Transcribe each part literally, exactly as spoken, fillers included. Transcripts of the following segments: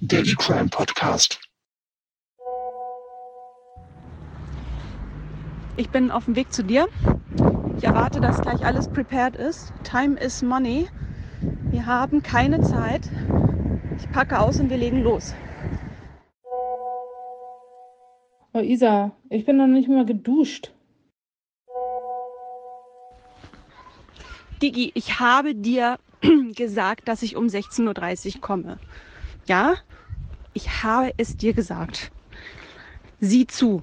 der eCrime Podcast. Ich bin auf dem Weg zu dir. Ich erwarte, dass gleich alles prepared ist. Time is money. Wir haben keine Zeit. Ich packe aus und wir legen los. Oh Isa, ich bin noch nicht mal geduscht. Digi, ich habe dir gesagt, dass ich um sechzehn Uhr dreißig komme. Ja? Ich habe es dir gesagt. Sieh zu.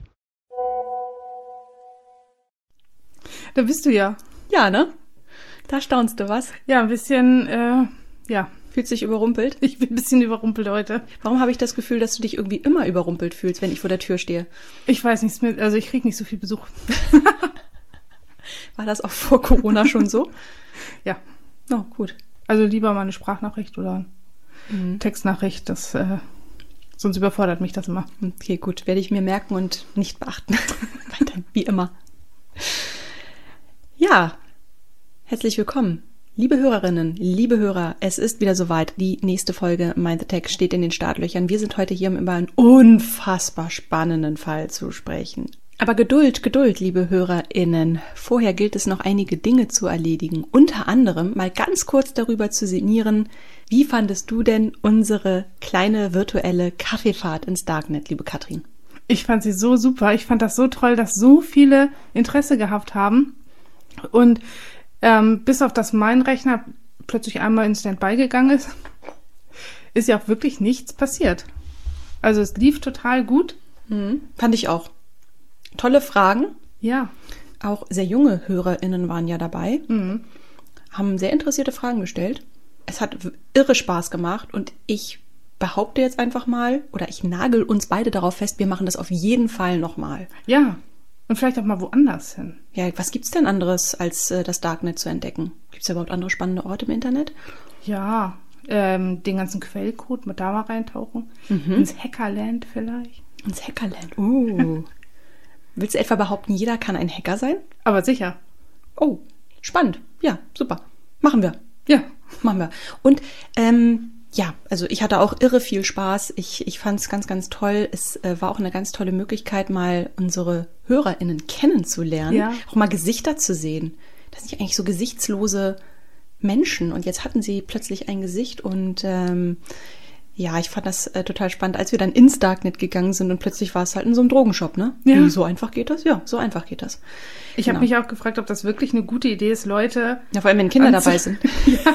Da bist du ja. Ja, ne? Da staunst du, was? Ja, ein bisschen, äh, ja. Fühlst dich überrumpelt? Ich bin ein bisschen überrumpelt heute. Warum habe ich das Gefühl, dass du dich irgendwie immer überrumpelt fühlst, wenn ich vor der Tür stehe? Ich weiß nichts mehr, also ich krieg nicht so viel Besuch. War das auch vor Corona schon so? Ja. Oh, gut. Also lieber mal eine Sprachnachricht oder mhm. Textnachricht, das, äh, sonst überfordert mich das immer. Okay, gut, werde ich mir merken und nicht beachten. Weiter, wie immer. Ja, herzlich willkommen. Liebe Hörerinnen, liebe Hörer, es ist wieder soweit. Die nächste Folge Mind the Tech steht in den Startlöchern. Wir sind heute hier, um über einen unfassbar spannenden Fall zu sprechen. Aber Geduld, Geduld, liebe HörerInnen. Vorher gilt es noch einige Dinge zu erledigen. Unter anderem mal ganz kurz darüber zu sinnieren, wie fandest du denn unsere kleine virtuelle Kaffeefahrt ins Darknet, liebe Katrin? Ich fand sie so super. Ich fand das so toll, dass so viele Interesse gehabt haben. Und ähm, bis auf das mein Rechner plötzlich einmal in Standby gegangen ist, ist ja auch wirklich nichts passiert. Also es lief total gut. Mhm. Fand ich auch. Tolle Fragen. Ja. Auch sehr junge HörerInnen waren ja dabei. Mhm. Haben sehr interessierte Fragen gestellt. Es hat irre Spaß gemacht und ich behaupte jetzt einfach mal, oder ich nagel uns beide darauf fest, wir machen das auf jeden Fall nochmal. Ja. Und vielleicht auch mal woanders hin. Ja, was gibt's denn anderes, als äh, das Darknet zu entdecken? Gibt's da überhaupt andere spannende Orte im Internet? Ja, ähm, den ganzen Quellcode, mit da mal reintauchen. Mhm. Ins Hackerland vielleicht. Ins Hackerland, uh. Willst du etwa behaupten, jeder kann ein Hacker sein? Aber sicher. Oh, spannend. Ja, super. Machen wir. Ja. Machen wir. Und, ähm, ja, also ich hatte auch irre viel Spaß. Ich, ich fand es ganz, ganz toll. Es äh, war auch eine ganz tolle Möglichkeit, mal unsere HörerInnen kennenzulernen. Ja. Auch mal Gesichter zu sehen. Das sind ja eigentlich so gesichtslose Menschen. Und jetzt hatten sie plötzlich ein Gesicht. Und ähm, ja, ich fand das äh, total spannend, als wir dann ins Darknet gegangen sind. Und plötzlich war es halt in so einem Drogenshop, ne? Ja. Wie, so einfach geht das? Ja, so einfach geht das. Ich Genau. habe mich auch gefragt, ob das wirklich eine gute Idee ist, Leute... Ja, vor allem, wenn Kinder anzu- dabei sind. Ja.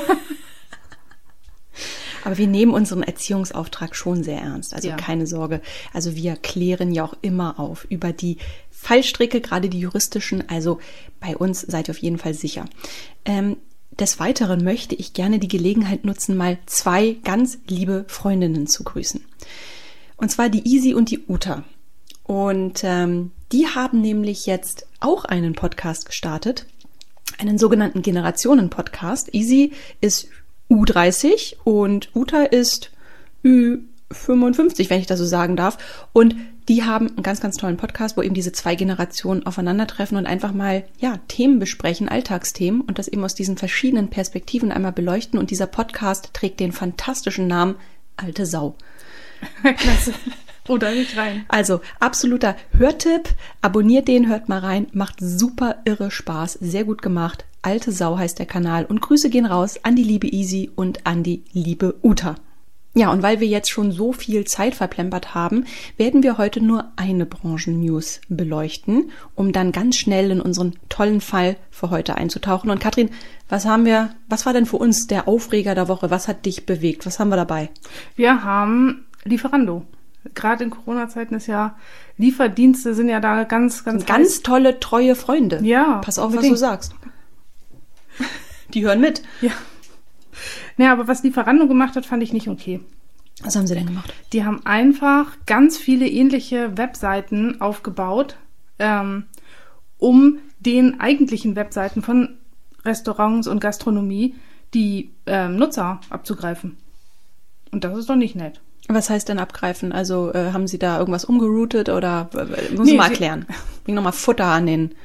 Aber wir nehmen unseren Erziehungsauftrag schon sehr ernst. Also Ja. keine Sorge. Also wir klären ja auch immer auf über die Fallstricke, gerade die juristischen. Also bei uns seid ihr auf jeden Fall sicher. Ähm, des Weiteren möchte ich gerne die Gelegenheit nutzen, mal zwei ganz liebe Freundinnen zu grüßen. Und zwar die Isi und die Uta. Und ähm, die haben nämlich jetzt auch einen Podcast gestartet. Einen sogenannten Generationen-Podcast. Isi ist U dreißig und Uta ist Ü fünfundfünfzig, wenn ich das so sagen darf. Und die haben einen ganz, ganz tollen Podcast, wo eben diese zwei Generationen aufeinandertreffen und einfach mal, ja, Themen besprechen, Alltagsthemen und das eben aus diesen verschiedenen Perspektiven einmal beleuchten. Und dieser Podcast trägt den fantastischen Namen Alte Sau. Klasse. Oder nicht rein. Also, absoluter Hörtipp. Abonniert den, hört mal rein. Macht super irre Spaß. Sehr gut gemacht. Alte Sau heißt der Kanal. Und Grüße gehen raus an die liebe Isi und an die liebe Uta. Ja, und weil wir jetzt schon so viel Zeit verplempert haben, werden wir heute nur eine Branchen-News beleuchten, um dann ganz schnell in unseren tollen Fall für heute einzutauchen. Und Katrin, was haben wir, was war denn für uns der Aufreger der Woche? Was hat dich bewegt? Was haben wir dabei? Wir haben Lieferando. Gerade in Corona-Zeiten ist ja, Lieferdienste sind ja da ganz, ganz Ganz heiß. tolle, treue Freunde. Ja, Pass auf, unbedingt. was du sagst. Die hören mit. Ja. Naja, aber was Lieferando gemacht hat, fand ich nicht okay. Was haben sie denn gemacht? Die haben einfach ganz viele ähnliche Webseiten aufgebaut, ähm, um den eigentlichen Webseiten von Restaurants und Gastronomie die ähm, Nutzer abzugreifen. Und das ist doch nicht nett. Was heißt denn abgreifen? Also äh, haben sie da irgendwas umgeroutet oder äh, muss Nee, ich mal sie- erklären? Bring nochmal Futter an den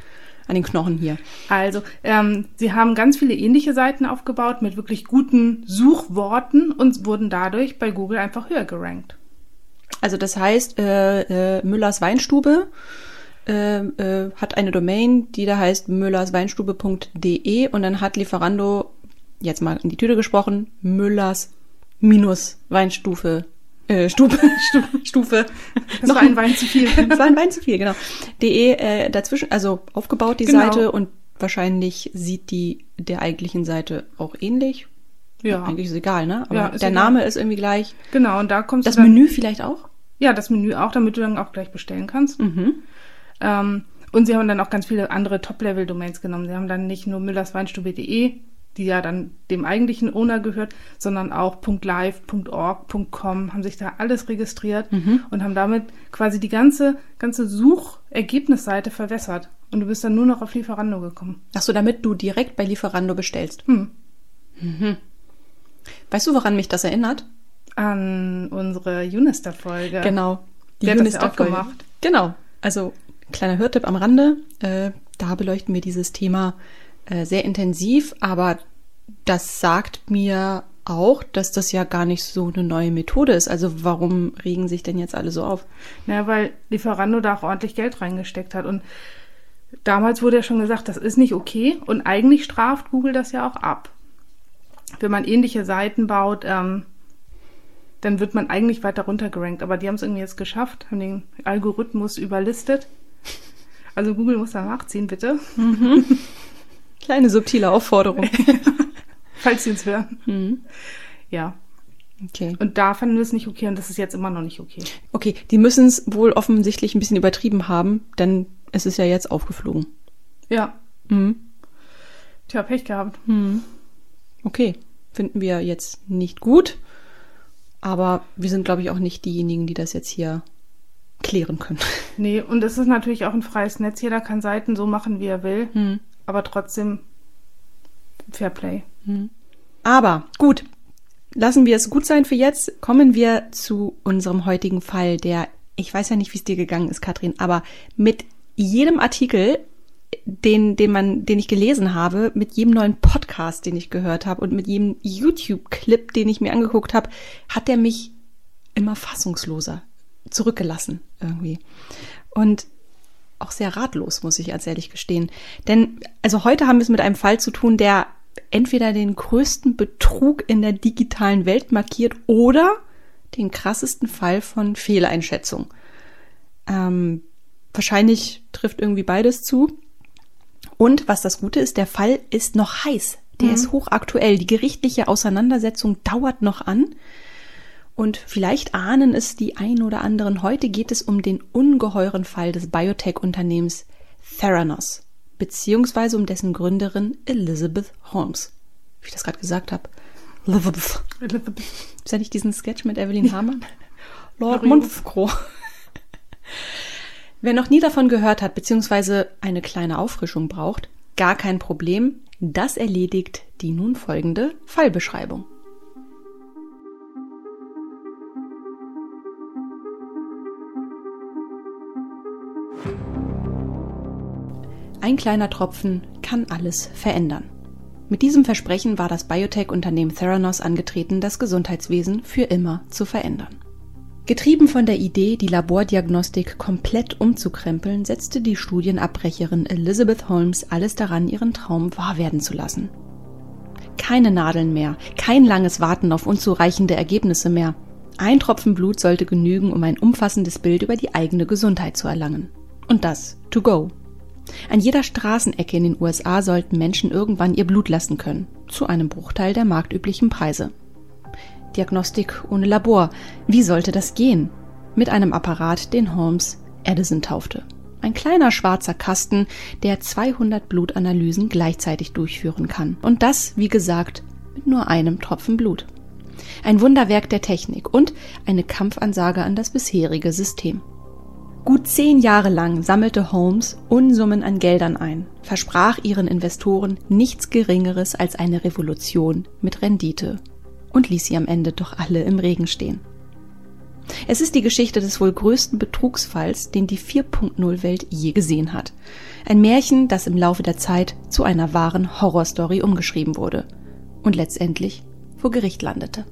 an den Knochen hier. Also, ähm, sie haben ganz viele ähnliche Seiten aufgebaut mit wirklich guten Suchworten und wurden dadurch bei Google einfach höher gerankt. Also das heißt, äh, äh, Müllers Weinstube äh, äh, hat eine Domain, die da heißt müllersweinstube punkt de und dann hat Lieferando, jetzt mal in die Tüte gesprochen, Müllers minus Weinstufe, äh, Stube, Stufe, Stufe. Das war ein Wein zu viel. Das war ein Wein zu viel, genau. De äh, dazwischen, also aufgebaut die Genau. Seite und wahrscheinlich sieht die der eigentlichen Seite auch ähnlich. Ja. Eigentlich ist es egal, ne? Aber Ja, ist der egal. Name ist irgendwie gleich. Genau, und da kommst Das du dann, Menü vielleicht auch? Ja, das Menü auch, damit du dann auch gleich bestellen kannst. Mhm. Ähm, und sie haben dann auch ganz viele andere Top-Level-Domains genommen. Sie haben dann nicht nur müllersweinstube punkt de, die ja dann dem eigentlichen Owner gehört, sondern auch .live, .org, .com, haben sich da alles registriert Mhm. und haben damit quasi die ganze, ganze Suchergebnisseite verwässert. Und du bist dann nur noch auf Lieferando gekommen. Ach so, damit du direkt bei Lieferando bestellst. Hm. Weißt du, woran mich das erinnert? An unsere Unister-Folge. Genau. Die Wer hat das ja auch Unister-Folge. gemacht? Genau. Also, kleiner Hörtipp am Rande. Äh, da beleuchten wir dieses Thema äh, sehr intensiv, aber das sagt mir auch, dass das ja gar nicht so eine neue Methode ist. Also warum regen sich denn jetzt alle so auf? Naja, weil Lieferando da auch ordentlich Geld reingesteckt hat. Und damals wurde ja schon gesagt, das ist nicht okay. Und eigentlich straft Google das ja auch ab. Wenn man ähnliche Seiten baut, ähm, dann wird man eigentlich weiter runtergerankt. Aber die haben es irgendwie jetzt geschafft, haben den Algorithmus überlistet. Also Google muss da nachziehen, bitte. Mhm. Kleine subtile Aufforderung. Falls sie uns hören. Mhm. Ja. Okay. Und da fanden wir es nicht okay und das ist jetzt immer noch nicht okay. Okay, die müssen es wohl offensichtlich ein bisschen übertrieben haben, denn es ist ja jetzt aufgeflogen. Ja. Mhm. Tja, Pech gehabt. Mhm. Okay, finden wir jetzt nicht gut, aber wir sind, glaube ich, auch nicht diejenigen, die das jetzt hier klären können. Nee, und es ist natürlich auch ein freies Netz. Jeder kann Seiten so machen, wie er will, Mhm. aber trotzdem Fairplay. Aber gut, lassen wir es gut sein für jetzt. Kommen wir zu unserem heutigen Fall, der, ich weiß ja nicht, wie es dir gegangen ist, Katrin, aber mit jedem Artikel, den, den man, den ich gelesen habe, mit jedem neuen Podcast, den ich gehört habe und mit jedem YouTube-Clip, den ich mir angeguckt habe, hat der mich immer fassungsloser zurückgelassen irgendwie. Und auch sehr ratlos, muss ich als ehrlich gestehen. Denn, also heute haben wir es mit einem Fall zu tun, der entweder den größten Betrug in der digitalen Welt markiert oder den krassesten Fall von Fehleinschätzung. Ähm, wahrscheinlich trifft irgendwie beides zu. Und was das Gute ist, der Fall ist noch heiß. Der Mhm. ist hochaktuell. Die gerichtliche Auseinandersetzung dauert noch an. Und vielleicht ahnen es die ein oder anderen. Heute geht es um den ungeheuren Fall des Biotech-Unternehmens Theranos, beziehungsweise um dessen Gründerin Elizabeth Holmes. Wie ich das gerade gesagt habe. Elizabeth. Ist ja nicht diesen Sketch mit Evelyn Hamann? Lord Loriot. Monfcro. Wer noch nie davon gehört hat, beziehungsweise eine kleine Auffrischung braucht, gar kein Problem. Das erledigt die nun folgende Fallbeschreibung. Ein kleiner Tropfen kann alles verändern. Mit diesem Versprechen war das Biotech-Unternehmen Theranos angetreten, das Gesundheitswesen für immer zu verändern. Getrieben von der Idee, die Labordiagnostik komplett umzukrempeln, setzte die Studienabbrecherin Elizabeth Holmes alles daran, ihren Traum wahr werden zu lassen. Keine Nadeln mehr, kein langes Warten auf unzureichende Ergebnisse mehr. Ein Tropfen Blut sollte genügen, um ein umfassendes Bild über die eigene Gesundheit zu erlangen. Und das to go. An jeder Straßenecke in den U S A sollten Menschen irgendwann ihr Blut lassen können, zu einem Bruchteil der marktüblichen Preise. Diagnostik ohne Labor. Wie sollte das gehen? Mit einem Apparat, den Holmes Edison taufte. Ein kleiner schwarzer Kasten, der zweihundert Blutanalysen gleichzeitig durchführen kann. Und das, wie gesagt, mit nur einem Tropfen Blut. Ein Wunderwerk der Technik und eine Kampfansage an das bisherige System. Gut zehn Jahre lang sammelte Holmes Unsummen an Geldern ein, versprach ihren Investoren nichts Geringeres als eine Revolution mit Rendite und ließ sie am Ende doch alle im Regen stehen. Es ist die Geschichte des wohl größten Betrugsfalls, den die vier Punkt null Welt je gesehen hat. Ein Märchen, das im Laufe der Zeit zu einer wahren Horrorstory umgeschrieben wurde und letztendlich vor Gericht landete.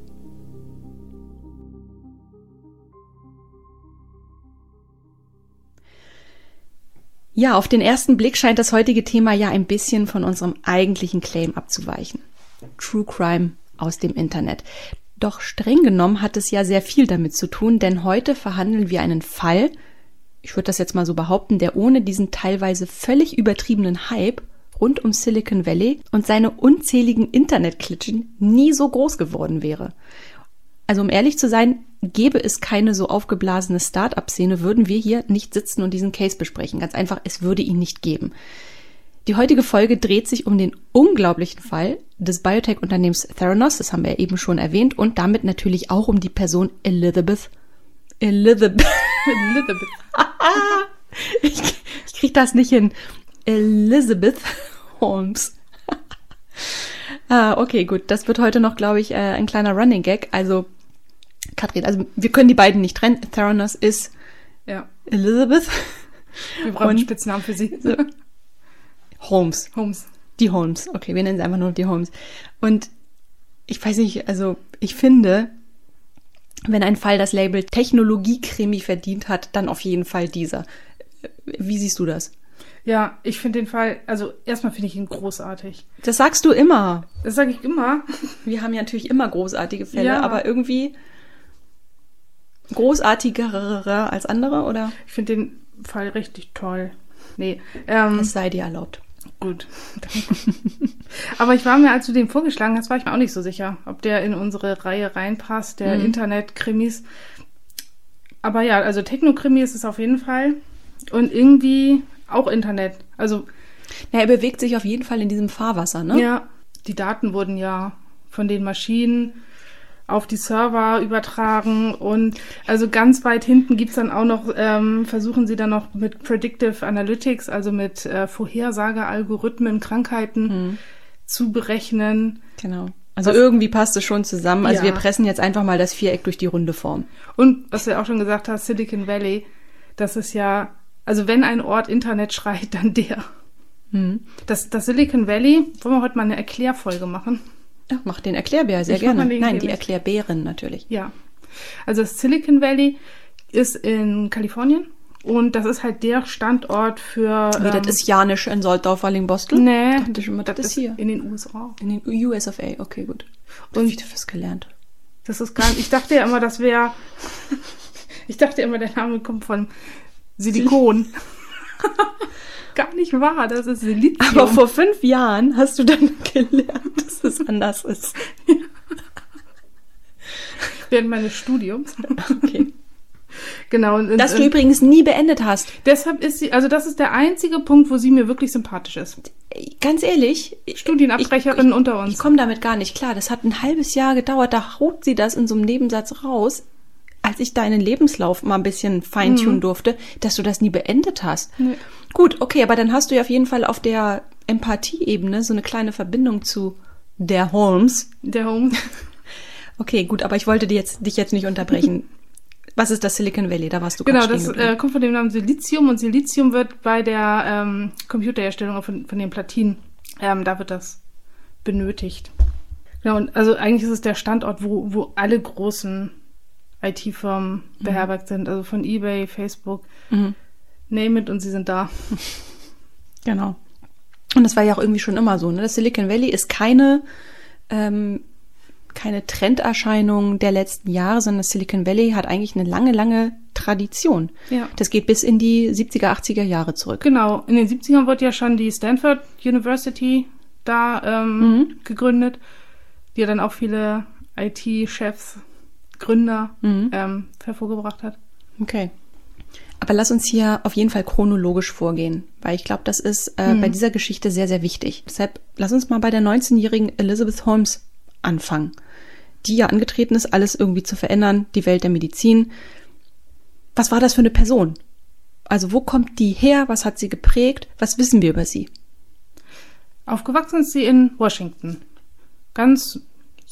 Ja, auf den ersten Blick scheint das heutige Thema ja ein bisschen von unserem eigentlichen Claim abzuweichen. True Crime aus dem Internet. Doch streng genommen hat es ja sehr viel damit zu tun, denn heute verhandeln wir einen Fall, ich würde das jetzt mal so behaupten, der ohne diesen teilweise völlig übertriebenen Hype rund um Silicon Valley und seine unzähligen Internetklitschen nie so groß geworden wäre. Also um ehrlich zu sein, gäbe es keine so aufgeblasene Start-up-Szene, würden wir hier nicht sitzen und diesen Case besprechen. Ganz einfach, es würde ihn nicht geben. Die heutige Folge dreht sich um den unglaublichen Fall des Biotech-Unternehmens Theranos, das haben wir ja eben schon erwähnt, und damit natürlich auch um die Person Elizabeth. Elizabeth. Elizabeth. ich, ich krieg das nicht hin. Elizabeth Holmes. ah, okay, gut. Das wird heute noch, glaube ich, äh, ein kleiner Running Gag. Also, Katrin, also wir können die beiden nicht trennen. Theranos ist ja. Elizabeth. Wir brauchen einen Spitznamen für sie. So. Holmes. Holmes. Die Holmes. Okay, wir nennen sie einfach nur die Holmes. Und ich weiß nicht, also ich finde, wenn ein Fall das Label Technologie-Krimi verdient hat, dann auf jeden Fall dieser. Wie siehst du das? Ja, ich finde den Fall, also erstmal finde ich ihn großartig. Das sagst du immer. Das sage ich immer. Wir haben ja natürlich immer großartige Fälle, ja. aber irgendwie großartigere als andere, oder? Ich finde den Fall richtig toll. Nee. Ähm, es sei dir erlaubt. Gut, danke. Aber ich war mir, als du den vorgeschlagen hast, war ich mir auch nicht so sicher, ob der in unsere Reihe reinpasst, der mhm. Internet-Krimis. Aber ja, also Techno-Krimi ist es auf jeden Fall. Und irgendwie auch Internet. Also ja, er bewegt sich auf jeden Fall in diesem Fahrwasser, ne? Ja, die Daten wurden ja von den Maschinen auf die Server übertragen und also ganz weit hinten gibt's dann auch noch, ähm, versuchen sie dann noch mit Predictive Analytics, also mit äh, Vorhersagealgorithmen, Krankheiten mhm. zu berechnen. Genau. Also was, irgendwie passt es schon zusammen. Also ja. wir pressen jetzt einfach mal das Viereck durch die runde Form. Und was du ja auch schon gesagt hast, Silicon Valley, das ist ja, also wenn ein Ort Internet schreit, dann der. Mhm. Das, das Silicon Valley, wollen wir heute mal eine Erklärfolge machen? Ja, mach den Erklärbär sehr ich gerne. Nein, die Erklärbären natürlich. Ja, also das Silicon Valley ist in Kalifornien und das ist halt der Standort für... Wie, ähm, das ist ja nicht in Soltdorf, Wallingbostel? Nee, dachte ich immer, das, das ist hier. In den U S A. In den U S of A, okay, gut. Und wie du was gelernt. Das ist gar nicht... Ich dachte ja immer, das wäre... ich dachte immer, der Name kommt von Silikon. Gar nicht wahr, das ist Silizium. Aber vor fünf Jahren hast du dann gelernt, dass es anders ist. Ja. Während meines Studiums. Okay. Genau. Und, das und, du übrigens nie beendet hast. Deshalb ist sie, also das ist der einzige Punkt, wo sie mir wirklich sympathisch ist. Ganz ehrlich. Studienabbrecherin ich, ich, unter uns. Ich komme damit gar nicht klar. Das hat ein halbes Jahr gedauert, da haut sie das in so einem Nebensatz raus, als ich deinen Lebenslauf mal ein bisschen feintunen mhm. durfte, dass du das nie beendet hast. Nee. Gut, okay, aber dann hast du ja auf jeden Fall auf der Empathieebene so eine kleine Verbindung zu der Holmes. Der Holmes. Okay, gut, aber ich wollte dich jetzt, dich jetzt nicht unterbrechen. Was ist das Silicon Valley? Da warst du Genau, gerade das äh, kommt von dem Namen Silizium und Silizium wird bei der ähm, Computerherstellung von, von den Platinen, ähm, da wird das benötigt. Genau, und also eigentlich ist es der Standort, wo, wo alle großen I T-Firmen mhm. beherbergt sind, also von eBay, Facebook, mhm. name it, und sie sind da. Genau. Und das war ja auch irgendwie schon immer so, ne? Das Silicon Valley ist keine, ähm, keine Trenderscheinung der letzten Jahre, sondern das Silicon Valley hat eigentlich eine lange, lange Tradition. Ja. Das geht bis in die siebziger, achtziger Jahre zurück. Genau. In den siebzigern wurde ja schon die Stanford University da ähm, mhm. gegründet, die ja dann auch viele I T-Chefs, Gründer mhm. ähm, hervorgebracht hat. Okay. Aber lass uns hier auf jeden Fall chronologisch vorgehen, weil ich glaube, das ist äh, mhm. bei dieser Geschichte sehr, sehr wichtig. Deshalb lass uns mal bei der neunzehnjährigen Elizabeth Holmes anfangen, die ja angetreten ist, alles irgendwie zu verändern, die Welt der Medizin. Was war das für eine Person? Also wo kommt die her? Was hat sie geprägt? Was wissen wir über sie? Aufgewachsen ist sie in Washington. Ganz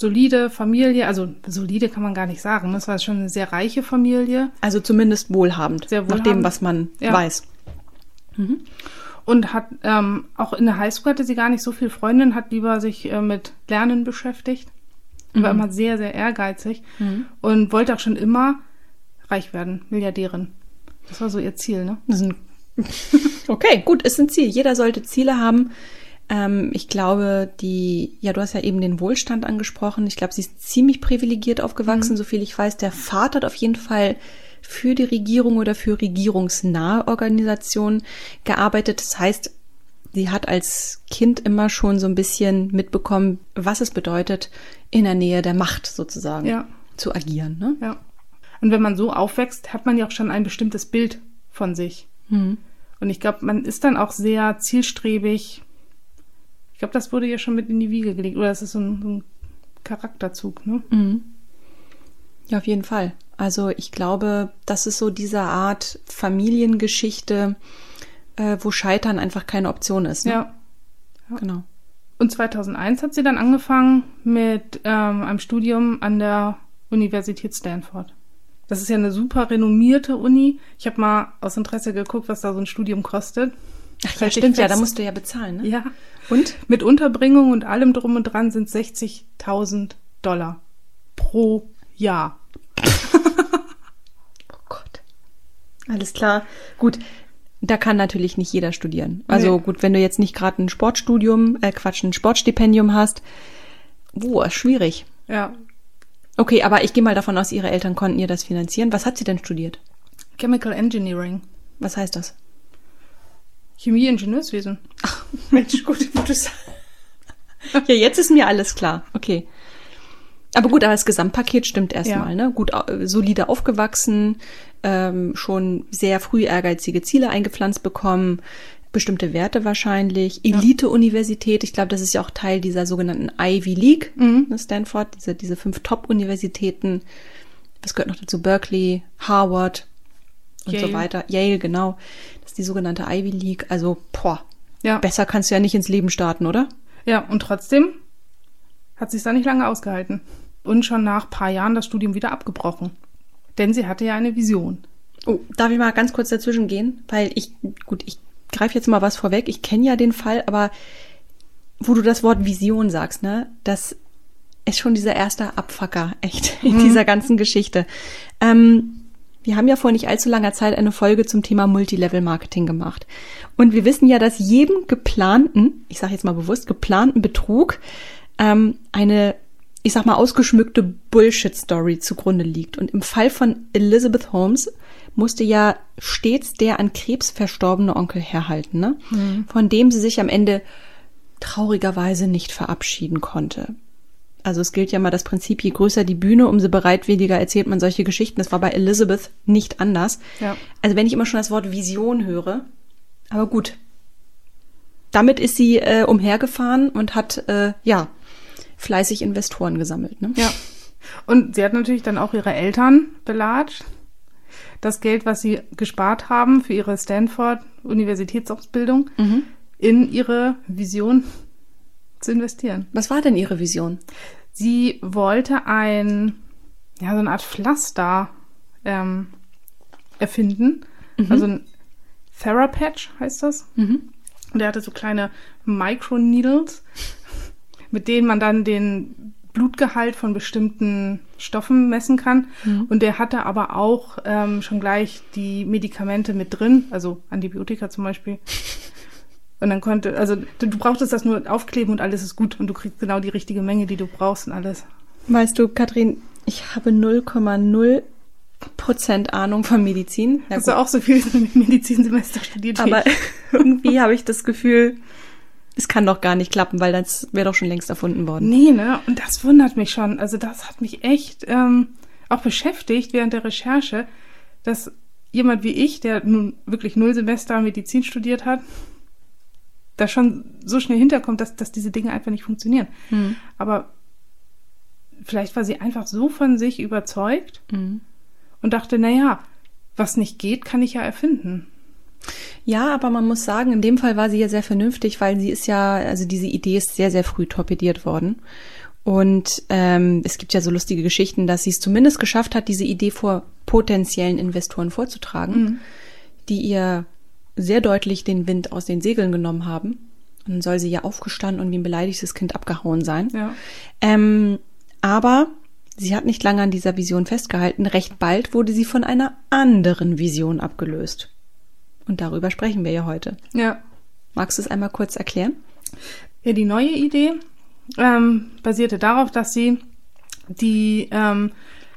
solide Familie, also solide kann man gar nicht sagen, das war schon eine sehr reiche Familie. Also zumindest wohlhabend, Sehr wohlhabend. nach dem, was man Ja. weiß. Mhm. Und hat ähm, auch in der Highschool hatte sie gar nicht so viel Freundinnen, hat lieber sich äh, mit Lernen beschäftigt. Mhm. War immer sehr, sehr ehrgeizig Mhm. und wollte auch schon immer reich werden, Milliardärin. Das war so ihr Ziel, ne? Das ist ein okay, gut, ist ein Ziel. Jeder sollte Ziele haben. Ähm, ich glaube, die, ja, du hast ja eben den Wohlstand angesprochen. Ich glaube, sie ist ziemlich privilegiert aufgewachsen, Mhm. so viel ich weiß. Der Vater hat auf jeden Fall für die Regierung oder für regierungsnahe Organisationen gearbeitet. Das heißt, sie hat als Kind immer schon so ein bisschen mitbekommen, was es bedeutet, in der Nähe der Macht sozusagen Ja. zu agieren. Ne? Ja. Und wenn man so aufwächst, hat man ja auch schon ein bestimmtes Bild von sich. Mhm. Und ich glaube, man ist dann auch sehr zielstrebig. Ich glaube, das wurde ja schon mit in die Wiege gelegt. Oder das ist so ein, so ein Charakterzug, ne? Mhm. Ja, auf jeden Fall. Also ich glaube, das ist so diese Art Familiengeschichte, äh, wo Scheitern einfach keine Option ist. Ne? Ja. Ja. Genau. Und zweitausendeins hat sie dann angefangen mit ähm, einem Studium an der Universität Stanford. Das ist ja eine super renommierte Uni. Ich habe mal aus Interesse geguckt, was da so ein Studium kostet. Ach ja, Halte ich stimmt, ja, fest. da musst du ja bezahlen, ne? Ja. Und? Mit Unterbringung und allem drum und dran sind sechzigtausend Dollar pro Jahr. Oh Gott. Alles klar. Gut, da kann natürlich nicht jeder studieren. Also Nee. gut, wenn du jetzt nicht gerade ein Sportstudium, äh Quatsch, ein Sportstipendium hast, boah, schwierig. Ja. Okay, aber ich gehe mal davon aus, ihre Eltern konnten ihr das finanzieren. Was hat sie denn studiert? Chemical Engineering. Was heißt das? Chemie, Ingenieurswesen. Ach, Mensch, gut, wo du sagst. Ja, jetzt ist mir alles klar. Okay. Aber gut, aber das Gesamtpaket stimmt erstmal, Ja. ne? Gut, au- solide aufgewachsen, ähm, schon sehr früh ehrgeizige Ziele eingepflanzt bekommen, bestimmte Werte wahrscheinlich, Elite-Universität, ich glaube, das ist ja auch Teil dieser sogenannten Ivy League, Mhm. ne, Stanford, diese, diese fünf Top-Universitäten. Was gehört noch dazu? Berkeley, Harvard und Yale. so weiter. Yale, genau. Das ist die sogenannte Ivy League. Also, boah, Ja. besser kannst du ja nicht ins Leben starten, oder? Ja, und trotzdem hat sie es da nicht lange ausgehalten. Und schon nach ein paar Jahren das Studium wieder abgebrochen. Denn sie hatte ja eine Vision. Oh, darf ich mal ganz kurz dazwischen gehen? Weil ich, gut, ich greife jetzt mal was vorweg. Ich kenne ja den Fall, aber wo du das Wort Vision sagst, ne, das ist schon dieser erste Abfucker, echt, in Mhm. dieser ganzen Geschichte. Ähm, wir haben ja vor nicht allzu langer Zeit eine Folge zum Thema Multilevel-Marketing gemacht. Und wir wissen ja, dass jedem geplanten, ich sage jetzt mal bewusst, geplanten Betrug ähm, eine, ich sag mal, ausgeschmückte Bullshit-Story zugrunde liegt. Und im Fall von Elizabeth Holmes musste ja stets der an Krebs verstorbene Onkel herhalten, ne? Mhm. Von dem sie sich am Ende traurigerweise nicht verabschieden konnte. Also es gilt ja mal das Prinzip, je größer die Bühne, umso bereitwilliger erzählt man solche Geschichten. Das war bei Elizabeth nicht anders. Ja. Also wenn ich immer schon das Wort Vision höre, aber gut. Damit ist sie äh, umhergefahren und hat, äh, ja, fleißig Investoren gesammelt, ne? Ja. Und sie hat natürlich dann auch ihre Eltern belatscht. Das Geld, was sie gespart haben für ihre Stanford-Universitätsausbildung, Mhm. in ihre Vision zu investieren. Was war denn ihre Vision? Sie wollte ein, ja, so eine Art Pflaster ähm, erfinden. Also ein Therapatch heißt das. Mhm. Und der hatte so kleine Microneedles, mit denen man dann den Blutgehalt von bestimmten Stoffen messen kann. Mhm. Und der hatte aber auch ähm, schon gleich die Medikamente mit drin, also Antibiotika zum Beispiel. Und dann konnte, also du, du brauchtest das nur aufkleben und alles ist gut. Und du kriegst genau die richtige Menge, die du brauchst und alles. Weißt du, Katrin, ich habe null Komma null Prozent Ahnung von Medizin. Ja, Hast du auch so viel Medizinsemester studiert? wie aber ich? irgendwie habe ich das Gefühl, es kann doch gar nicht klappen, weil das wäre doch schon längst erfunden worden. Nee, ne? Und das wundert mich schon. Also das hat mich echt ähm, auch beschäftigt während der Recherche, dass jemand wie ich, der nun wirklich null Semester Medizin studiert hat, da schon so schnell hinterkommt, dass, dass diese Dinge einfach nicht funktionieren. Mhm. Aber vielleicht war sie einfach so von sich überzeugt Mhm. und dachte, naja, was nicht geht, kann ich ja erfinden. Ja, aber man muss sagen, in dem Fall war sie ja sehr vernünftig, weil sie ist ja, also diese Idee ist sehr, sehr früh torpediert worden. Und ähm, es gibt ja so lustige Geschichten, dass sie es zumindest geschafft hat, diese Idee vor potenziellen Investoren vorzutragen, mhm. die ihr sehr deutlich den Wind aus den Segeln genommen haben. Und dann soll sie ja aufgestanden und wie ein beleidigtes Kind abgehauen sein. Ja. Ähm, aber sie hat nicht lange an dieser Vision festgehalten. Recht bald wurde sie von einer anderen Vision abgelöst. Und darüber sprechen wir ja heute. Ja. Magst du es einmal kurz erklären? Ja, die neue Idee ähm, basierte darauf, dass sie die ähm,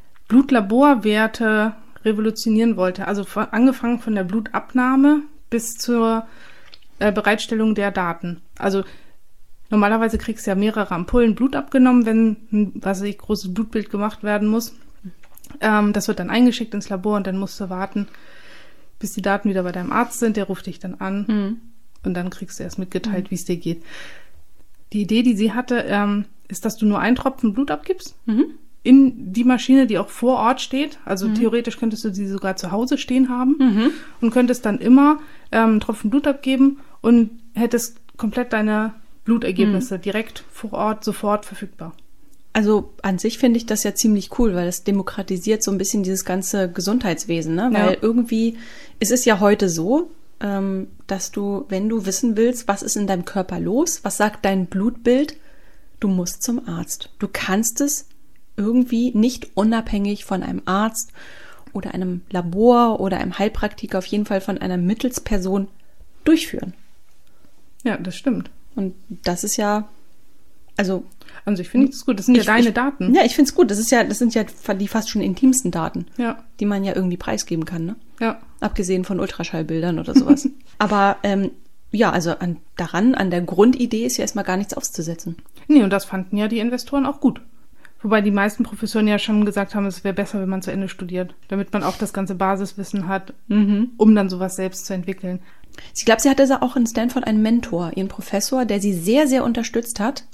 Blutlaborwerte revolutionieren wollte. Also von, angefangen von der Blutabnahme bis zur äh, Bereitstellung der Daten. Also normalerweise kriegst du ja mehrere Ampullen Blut abgenommen, wenn ein was weiß ich, großes Blutbild gemacht werden muss. Ähm, das wird dann eingeschickt ins Labor und dann musst du warten, bis die Daten wieder bei deinem Arzt sind. Der ruft dich dann an mhm. und dann kriegst du erst mitgeteilt, mhm. wie es dir geht. Die Idee, die sie hatte, ähm, ist, dass du nur einen Tropfen Blut abgibst mhm. in die Maschine, die auch vor Ort steht. Also mhm. theoretisch könntest du sie sogar zu Hause stehen haben mhm. und könntest dann immer ähm, einen Tropfen Blut abgeben und hättest komplett deine Blutergebnisse mhm. direkt vor Ort sofort verfügbar. Also an sich finde ich das ja ziemlich cool, weil das demokratisiert so ein bisschen dieses ganze Gesundheitswesen, ne? Weil ja. irgendwie ist es ja heute so, ähm, dass du, wenn du wissen willst, was ist in deinem Körper los, was sagt dein Blutbild, du musst zum Arzt. Du kannst es irgendwie nicht unabhängig von einem Arzt oder einem Labor oder einem Heilpraktiker, auf jeden Fall von einer Mittelsperson durchführen. Ja, das stimmt. Und das ist ja, also Also ich finde es gut, das sind ja ich, deine ich, Daten. Ja, ich finde es gut, das ist ja, das sind ja die fast schon intimsten Daten, ja. die man ja irgendwie preisgeben kann, ne? Ja. Abgesehen von Ultraschallbildern oder sowas. Aber ähm, ja, also an, daran, an der Grundidee ist ja erstmal gar nichts auszusetzen. Nee, und das fanden ja die Investoren auch gut. Wobei die meisten Professoren ja schon gesagt haben, es wäre besser, wenn man zu Ende studiert, damit man auch das ganze Basiswissen hat, mhm. um dann sowas selbst zu entwickeln. Ich glaube, sie hatte auch in Stanford einen Mentor, ihren Professor, der sie sehr, sehr unterstützt hat,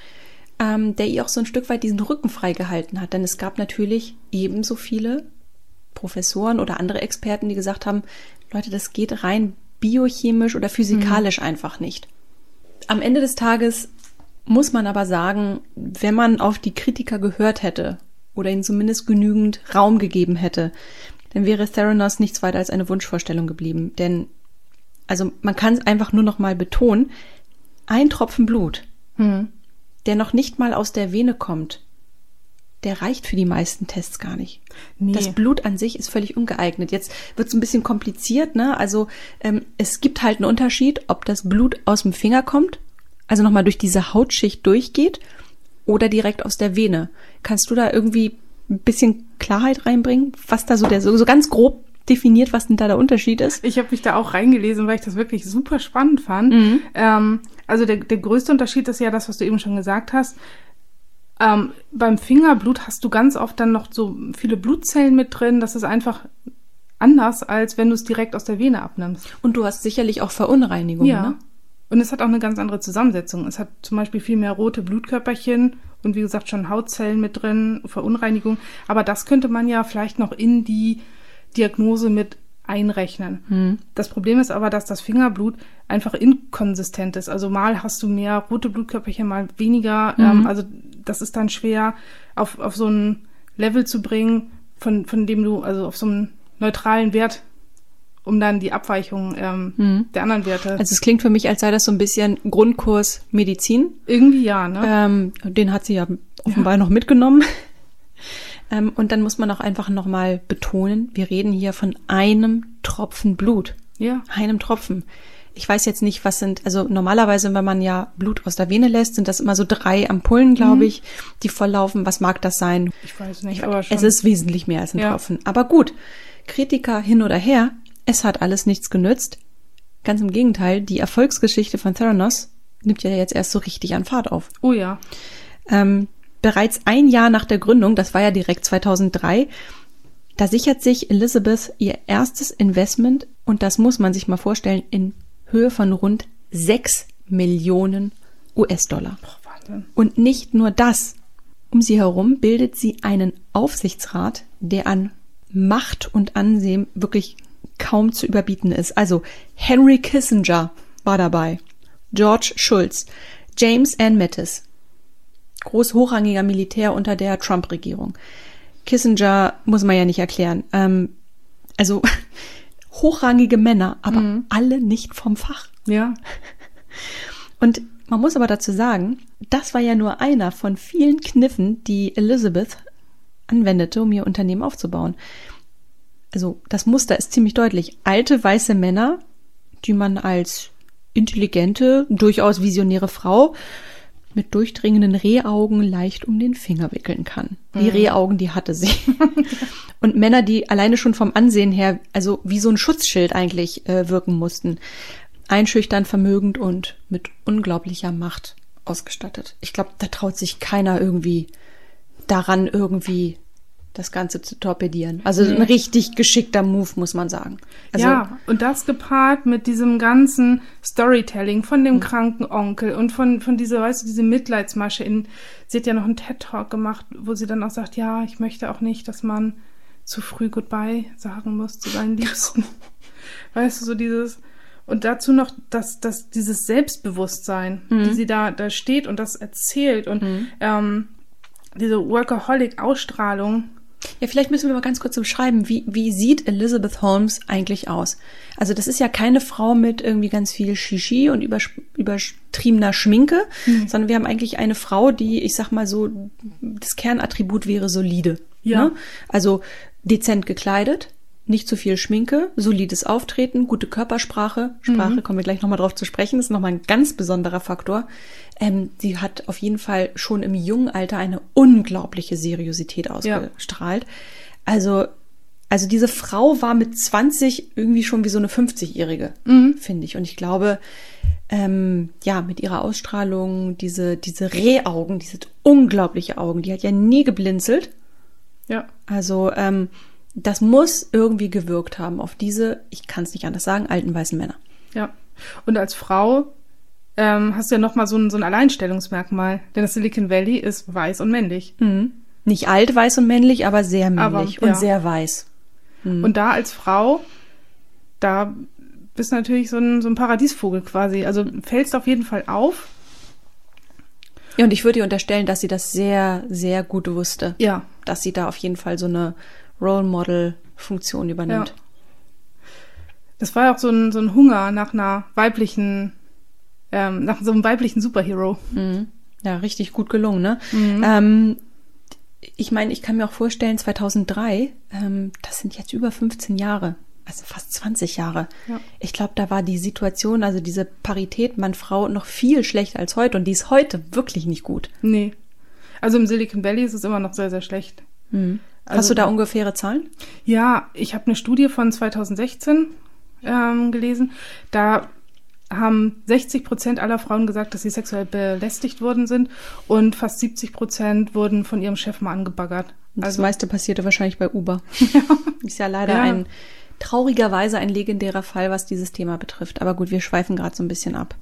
ähm, der ihr auch so ein Stück weit diesen Rücken frei gehalten hat. Denn es gab natürlich ebenso viele Professoren oder andere Experten, die gesagt haben, Leute, das geht rein biochemisch oder physikalisch mhm. einfach nicht. Am Ende des Tages muss man aber sagen, wenn man auf die Kritiker gehört hätte oder ihnen zumindest genügend Raum gegeben hätte, dann wäre Theranos nichts weiter als eine Wunschvorstellung geblieben. Denn also man kann es einfach nur noch mal betonen, ein Tropfen Blut, mhm. der noch nicht mal aus der Vene kommt, der reicht für die meisten Tests gar nicht. Nee. Das Blut an sich ist völlig ungeeignet. Jetzt wird es ein bisschen kompliziert, ne? Also ähm, es gibt halt einen Unterschied, ob das Blut aus dem Finger kommt, also nochmal durch diese Hautschicht durchgeht, oder direkt aus der Vene. Kannst du da irgendwie ein bisschen Klarheit reinbringen, was da so der so, so ganz grob definiert, was denn da der Unterschied ist? Ich habe mich da auch reingelesen, weil ich das wirklich super spannend fand. Mhm. Ähm, also der, der größte Unterschied ist ja das, was du eben schon gesagt hast. Ähm, beim Fingerblut hast du ganz oft dann noch so viele Blutzellen mit drin. Das ist einfach anders, als wenn du es direkt aus der Vene abnimmst. Und du hast sicherlich auch Verunreinigungen, ja. ne? Und es hat auch eine ganz andere Zusammensetzung. Es hat zum Beispiel viel mehr rote Blutkörperchen und wie gesagt schon Hautzellen mit drin, Verunreinigung. Aber das könnte man ja vielleicht noch in die Diagnose mit einrechnen. Hm. Das Problem ist aber, dass das Fingerblut einfach inkonsistent ist. Also mal hast du mehr rote Blutkörperchen, mal weniger. Mhm. Ähm, also das ist dann schwer auf, auf so ein Level zu bringen, von, von dem du, also auf so einen neutralen Wert, um dann die Abweichung ähm, mhm. der anderen Werte. Also es klingt für mich, als sei das so ein bisschen Grundkurs Medizin. Irgendwie ja, ne? Ähm, den hat sie ja offenbar ja. noch mitgenommen. ähm, und dann muss man auch einfach nochmal betonen, wir reden hier von einem Tropfen Blut. Ja. Einem Tropfen. Ich weiß jetzt nicht, was sind, also normalerweise, wenn man ja Blut aus der Vene lässt, sind das immer so drei Ampullen, glaube mhm. ich, die volllaufen. Was mag das sein? Ich weiß nicht, aber schon. Es ist wesentlich mehr als ein ja. Tropfen. Aber gut, Kritiker hin oder her, es hat alles nichts genützt. Ganz im Gegenteil, die Erfolgsgeschichte von Theranos nimmt ja jetzt erst so richtig an Fahrt auf. Oh ja. Ähm, bereits ein Jahr nach der Gründung, das war ja direkt zweitausenddrei, da sichert sich Elizabeth ihr erstes Investment, und das muss man sich mal vorstellen, in Höhe von rund sechs Millionen U S-Dollar. Boah, Wahnsinn. Und nicht nur das. Um sie herum bildet sie einen Aufsichtsrat, der an Macht und Ansehen wirklich kaum zu überbieten ist. Also Henry Kissinger war dabei, George Shultz, James Ann Mattis, groß hochrangiger Militär unter der Trump-Regierung. Kissinger muss man ja nicht erklären. Ähm, also hochrangige Männer, aber mhm. alle nicht vom Fach. Ja. Und man muss aber dazu sagen, das war ja nur einer von vielen Kniffen, die Elizabeth anwendete, um ihr Unternehmen aufzubauen. Also das Muster ist ziemlich deutlich. Alte, weiße Männer, die man als intelligente, durchaus visionäre Frau mit durchdringenden Rehaugen leicht um den Finger wickeln kann. Die mhm. Rehaugen, die hatte sie. Und Männer, die alleine schon vom Ansehen her, also wie so ein Schutzschild eigentlich äh, wirken mussten. Einschüchtern, vermögend und mit unglaublicher Macht ausgestattet. Ich glaube, da traut sich keiner irgendwie daran, irgendwie das Ganze zu torpedieren. Also ein richtig geschickter Move, muss man sagen. Also, ja, und das gepaart mit diesem ganzen Storytelling von dem mhm. kranken Onkel und von von dieser, weißt du, diese Mitleidsmasche. In, sie hat ja noch einen TED-Talk gemacht, wo sie dann auch sagt, ja, ich möchte auch nicht, dass man zu früh Goodbye sagen muss zu seinen Liebsten. Weißt du, so dieses... Und dazu noch das, das, dieses Selbstbewusstsein, mhm. die sie da, da steht und das erzählt und mhm. ähm, diese Workaholic-Ausstrahlung. Ja, vielleicht müssen wir mal ganz kurz beschreiben, wie, wie sieht Elizabeth Holmes eigentlich aus? Also das ist ja keine Frau mit irgendwie ganz viel Shishi und übers- übertriebener Schminke, mhm. sondern wir haben eigentlich eine Frau, die, ich sag mal so, das Kernattribut wäre solide. Ja. Ne? Also dezent gekleidet. Nicht zu viel Schminke, solides Auftreten, gute Körpersprache. Sprache, mhm. kommen wir gleich nochmal drauf zu sprechen, das ist nochmal ein ganz besonderer Faktor. Ähm, sie hat auf jeden Fall schon im jungen Alter eine unglaubliche Seriosität ausgestrahlt. Ja. Also, also diese Frau war mit zwanzig irgendwie schon wie so eine fünfzigjährige, mhm. finde ich. Und ich glaube, ähm, ja, mit ihrer Ausstrahlung, diese, diese Rehaugen, diese unglaubliche Augen, die hat ja nie geblinzelt. Ja. Also, ähm, das muss irgendwie gewirkt haben auf diese, ich kann es nicht anders sagen, alten weißen Männer. Ja. Und als Frau ähm, hast du ja nochmal so ein, so ein Alleinstellungsmerkmal. Denn das Silicon Valley ist weiß und männlich. Mhm. Nicht alt, weiß und männlich, aber sehr männlich aber, und ja. sehr weiß. Mhm. Und da als Frau, da bist du natürlich so ein, so ein Paradiesvogel quasi. Also fällst auf jeden Fall auf. Ja, und ich würde ihr unterstellen, dass sie das sehr, sehr gut wusste. Ja. Dass sie da auf jeden Fall so eine Role Model Funktion übernimmt. Ja. Das war auch so ein, so ein Hunger nach einer weiblichen, ähm, nach so einem weiblichen Superhero. Mhm. Ja, richtig gut gelungen, ne? Mhm. Ähm, ich meine, ich kann mir auch vorstellen, zweitausenddrei, ähm, das sind jetzt über fünfzehn Jahre, also fast zwanzig Jahre. Ja. Ich glaube, da war die Situation, also diese Parität Mann-Frau noch viel schlechter als heute und die ist heute wirklich nicht gut. Nee. Also im Silicon Valley ist es immer noch sehr, sehr schlecht. Mhm. Also, hast du da ungefähre Zahlen? Ja, ich habe eine Studie von zweitausendsechzehn ähm, gelesen. Da haben sechzig Prozent aller Frauen gesagt, dass sie sexuell belästigt worden sind und fast siebzig Prozent wurden von ihrem Chef mal angebaggert. Das also, meiste passierte wahrscheinlich bei Uber. Ja. Ist ja leider Ja. ein traurigerweise ein legendärer Fall, was dieses Thema betrifft. Aber gut, wir schweifen gerade so ein bisschen ab.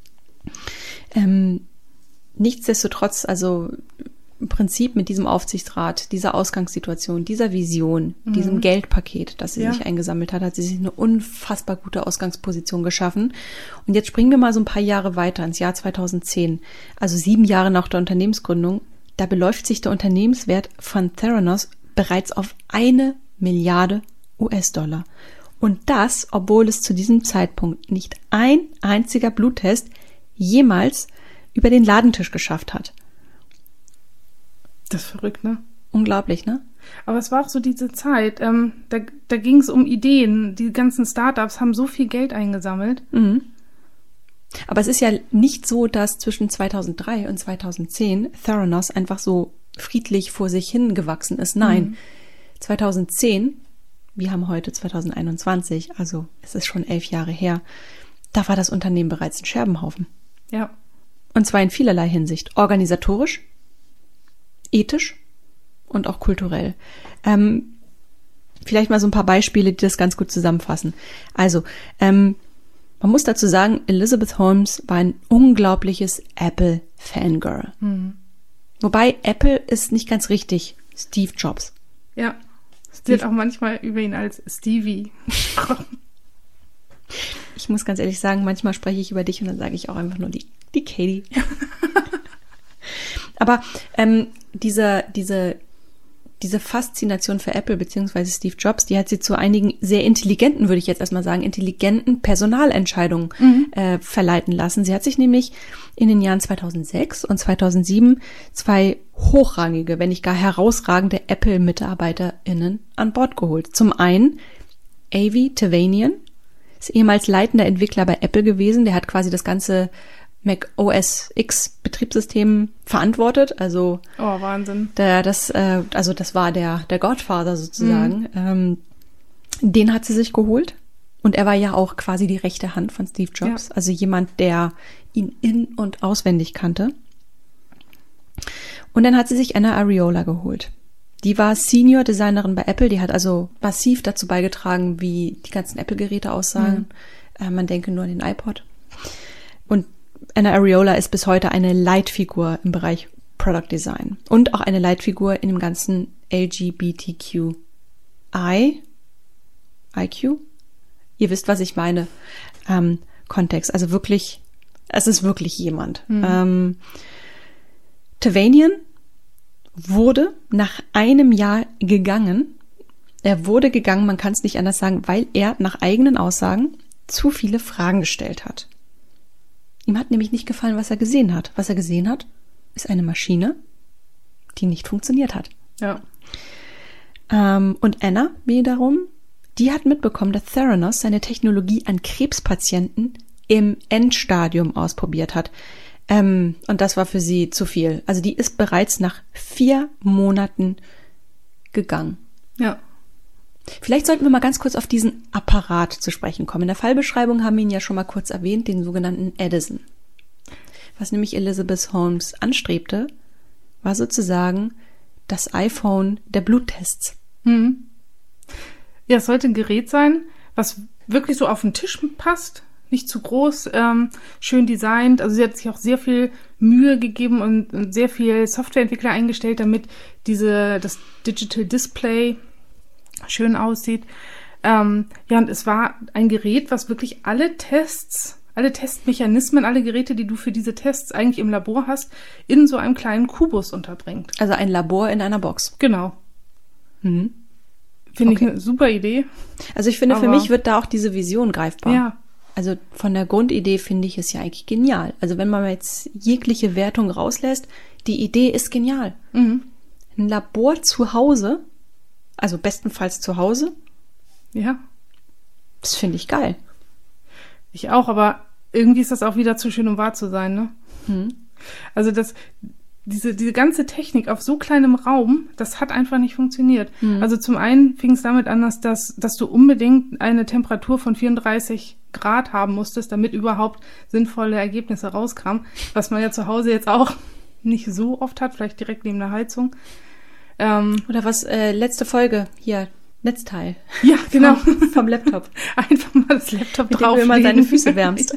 Ähm, nichtsdestotrotz, also im Prinzip mit diesem Aufsichtsrat, dieser Ausgangssituation, dieser Vision, mhm. diesem Geldpaket, das sie Ja. sich eingesammelt hat, hat sie sich eine unfassbar gute Ausgangsposition geschaffen. Und jetzt springen wir mal so ein paar Jahre weiter ins Jahr zweitausendzehn, also sieben Jahre nach der Unternehmensgründung. Da beläuft sich der Unternehmenswert von Theranos bereits auf eine Milliarde U S-Dollar. Und das, obwohl es zu diesem Zeitpunkt nicht ein einziger Bluttest jemals über den Ladentisch geschafft hat. Das ist verrückt, ne? Unglaublich, ne? Aber es war auch so diese Zeit, ähm, da, da ging es um Ideen. Die ganzen Startups haben so viel Geld eingesammelt. Mhm. Aber es ist ja nicht so, dass zwischen zweitausenddrei und zweitausendzehn Theranos einfach so friedlich vor sich hin gewachsen ist. Nein, mhm. zweitausendzehn, wir haben heute zweitausendeinundzwanzig, also es ist schon elf Jahre her, da war das Unternehmen bereits ein Scherbenhaufen. Ja. Und zwar in vielerlei Hinsicht. Organisatorisch, ethisch und auch kulturell. Ähm, vielleicht mal so ein paar Beispiele, die das ganz gut zusammenfassen. Also, ähm, man muss dazu sagen, Elizabeth Holmes war ein unglaubliches Apple-Fangirl. Mhm. Wobei Apple ist nicht ganz richtig. Steve Jobs. Ja. Es wird auch manchmal über ihn als Stevie gesprochen. Ich muss ganz ehrlich sagen, manchmal spreche ich über dich und dann sage ich auch einfach nur die, die Katie. Aber ähm, diese, diese, diese Faszination für Apple beziehungsweise Steve Jobs, die hat sie zu einigen sehr intelligenten, würde ich jetzt erstmal sagen, intelligenten Personalentscheidungen mhm. äh, verleiten lassen. Sie hat sich nämlich in den Jahren zweitausendsechs und zweitausendsieben zwei hochrangige, wenn nicht gar herausragende Apple-MitarbeiterInnen an Bord geholt. Zum einen Avi Tevanian, ist ehemals leitender Entwickler bei Apple gewesen. Der hat quasi das ganze Mac O S X Betriebssystem verantwortet. Also oh, Wahnsinn. Der, das, äh, also das war der, der Godfather sozusagen. Mhm. Ähm, den hat sie sich geholt. Und er war ja auch quasi die rechte Hand von Steve Jobs. Ja. Also jemand, der ihn in- und auswendig kannte. Und dann hat sie sich Anna Ariola geholt. Die war Senior Designerin bei Apple. Die hat also massiv dazu beigetragen, wie die ganzen Apple-Geräte aussahen. Mhm. Äh, man denke nur an den iPod. Und Anna Ariola ist bis heute eine Leitfigur im Bereich Product Design und auch eine Leitfigur in dem ganzen L G B T Q I, I Q, ihr wisst, was ich meine, ähm, Kontext. Also wirklich, es ist wirklich jemand. Mhm. Ähm, Tevanian wurde nach einem Jahr gegangen. Er wurde gegangen, man kann es nicht anders sagen, weil er nach eigenen Aussagen zu viele Fragen gestellt hat. Ihm hat nämlich nicht gefallen, was er gesehen hat. Was er gesehen hat, ist eine Maschine, die nicht funktioniert hat. Ja. Ähm, und Anna wiederum, die hat mitbekommen, dass Theranos seine Technologie an Krebspatienten im Endstadium ausprobiert hat. Ähm, und das war für sie zu viel. Also die ist bereits nach vier Monaten gegangen. Ja. Vielleicht sollten wir mal ganz kurz auf diesen Apparat zu sprechen kommen. In der Fallbeschreibung haben wir ihn ja schon mal kurz erwähnt, den sogenannten Edison. Was nämlich Elizabeth Holmes anstrebte, war sozusagen das iPhone der Bluttests. Mhm. Ja, es sollte ein Gerät sein, was wirklich so auf den Tisch passt, nicht zu groß, ähm, schön designt. Also sie hat sich auch sehr viel Mühe gegeben und, und sehr viel Softwareentwickler eingestellt, damit diese das Digital Display schön aussieht. Ähm, ja, und es war ein Gerät, was wirklich alle Tests, alle Testmechanismen, alle Geräte, die du für diese Tests eigentlich im Labor hast, in so einem kleinen Kubus unterbringt. Also ein Labor in einer Box. Genau. Mhm. Finde okay. ich eine super Idee. Also ich finde, Aber für mich wird da auch diese Vision greifbar. Ja. Also von der Grundidee finde ich es ja eigentlich genial. Also wenn man jetzt jegliche Wertung rauslässt, die Idee ist genial. Mhm. Ein Labor zu Hause, also bestenfalls zu Hause. Ja. Das finde ich geil. Ich auch, aber irgendwie ist das auch wieder zu schön, um wahr zu sein, ne? Hm. Also das, diese, diese ganze Technik auf so kleinem Raum, das hat einfach nicht funktioniert. Hm. Also zum einen fing es damit an, dass, das, dass du unbedingt eine Temperatur von vierunddreißig Grad haben musstest, damit überhaupt sinnvolle Ergebnisse rauskamen, was man ja zu Hause jetzt auch nicht so oft hat, vielleicht direkt neben der Heizung. Ähm, Oder was, äh, letzte Folge, hier, Netzteil. Ja, genau. Vom, vom Laptop. Einfach mal das Laptop mit drauflegen. Mit dem du immer deine Füße wärmst.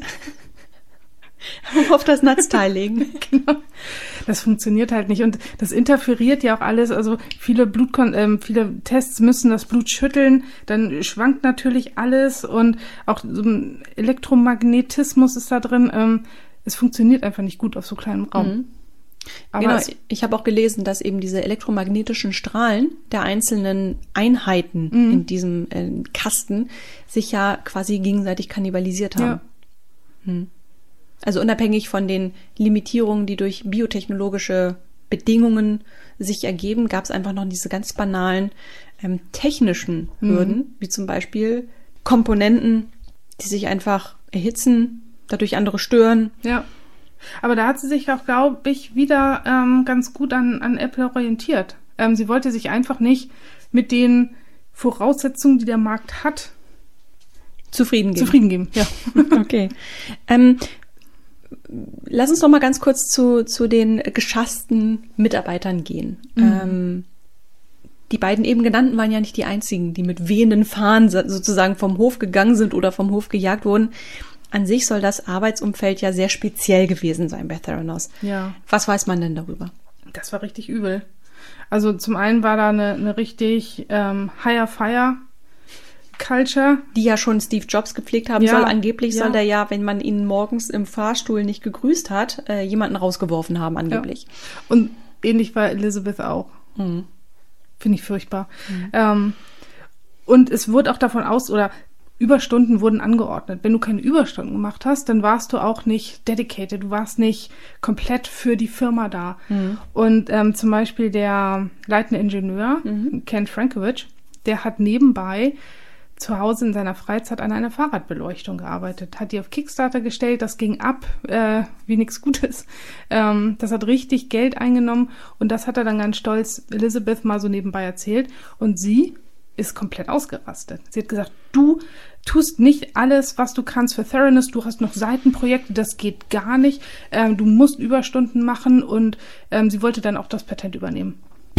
Auf das Netzteil legen. Genau. Das funktioniert halt nicht. Und das interferiert ja auch alles. Also viele Blutkon- ähm, viele Tests müssen das Blut schütteln. Dann schwankt natürlich alles. Und auch so ein Elektromagnetismus ist da drin. Ähm, es funktioniert einfach nicht gut auf so kleinem Raum. Mhm. Aber genau, es, ich habe auch gelesen, dass eben diese elektromagnetischen Strahlen der einzelnen Einheiten mhm. in diesem äh, Kasten sich ja quasi gegenseitig kannibalisiert haben. Ja. Hm. Also unabhängig von den Limitierungen, die durch biotechnologische Bedingungen sich ergeben, gab es einfach noch diese ganz banalen ähm, technischen Hürden, mhm. wie zum Beispiel Komponenten, die sich einfach erhitzen, dadurch andere stören. Ja. Aber da hat sie sich auch, glaube ich, wieder ähm, ganz gut an, an Apple orientiert. Ähm, sie wollte sich einfach nicht mit den Voraussetzungen, die der Markt hat, zufrieden geben. Zufrieden geben, ja. Okay. Ähm, lass uns doch mal ganz kurz zu, zu den geschassten Mitarbeitern gehen. Mhm. Ähm, die beiden eben genannten waren ja nicht die einzigen, die mit wehenden Fahnen sozusagen vom Hof gegangen sind oder vom Hof gejagt wurden. An sich soll das Arbeitsumfeld ja sehr speziell gewesen sein bei Theranos. Ja. Was weiß man denn darüber? Das war richtig übel. Also zum einen war da eine, eine richtig ähm, Hire-Fire-Culture Culture. Die ja schon Steve Jobs gepflegt haben Ja, soll. Angeblich ja. soll der ja, wenn man ihn morgens im Fahrstuhl nicht gegrüßt hat, äh, jemanden rausgeworfen haben, angeblich. Ja. Und ähnlich war Elizabeth auch. Mhm. Finde ich furchtbar. Mhm. Ähm, und es wurde auch davon aus, oder Überstunden wurden angeordnet. Wenn du keine Überstunden gemacht hast, dann warst du auch nicht dedicated, du warst nicht komplett für die Firma da. Mhm. Und ähm, zum Beispiel der leitende Ingenieur, mhm. Ken Frankowitz, der hat nebenbei zu Hause in seiner Freizeit an einer Fahrradbeleuchtung gearbeitet, hat die auf Kickstarter gestellt, das ging ab äh, wie nichts Gutes. Ähm, das hat richtig Geld eingenommen und das hat er dann ganz stolz Elizabeth mal so nebenbei erzählt und sie ist komplett ausgerastet. Sie hat gesagt, du tust nicht alles, was du kannst für Theranos, du hast noch Seitenprojekte, das geht gar nicht, ähm, du musst Überstunden machen und ähm, sie wollte dann auch das Patent übernehmen.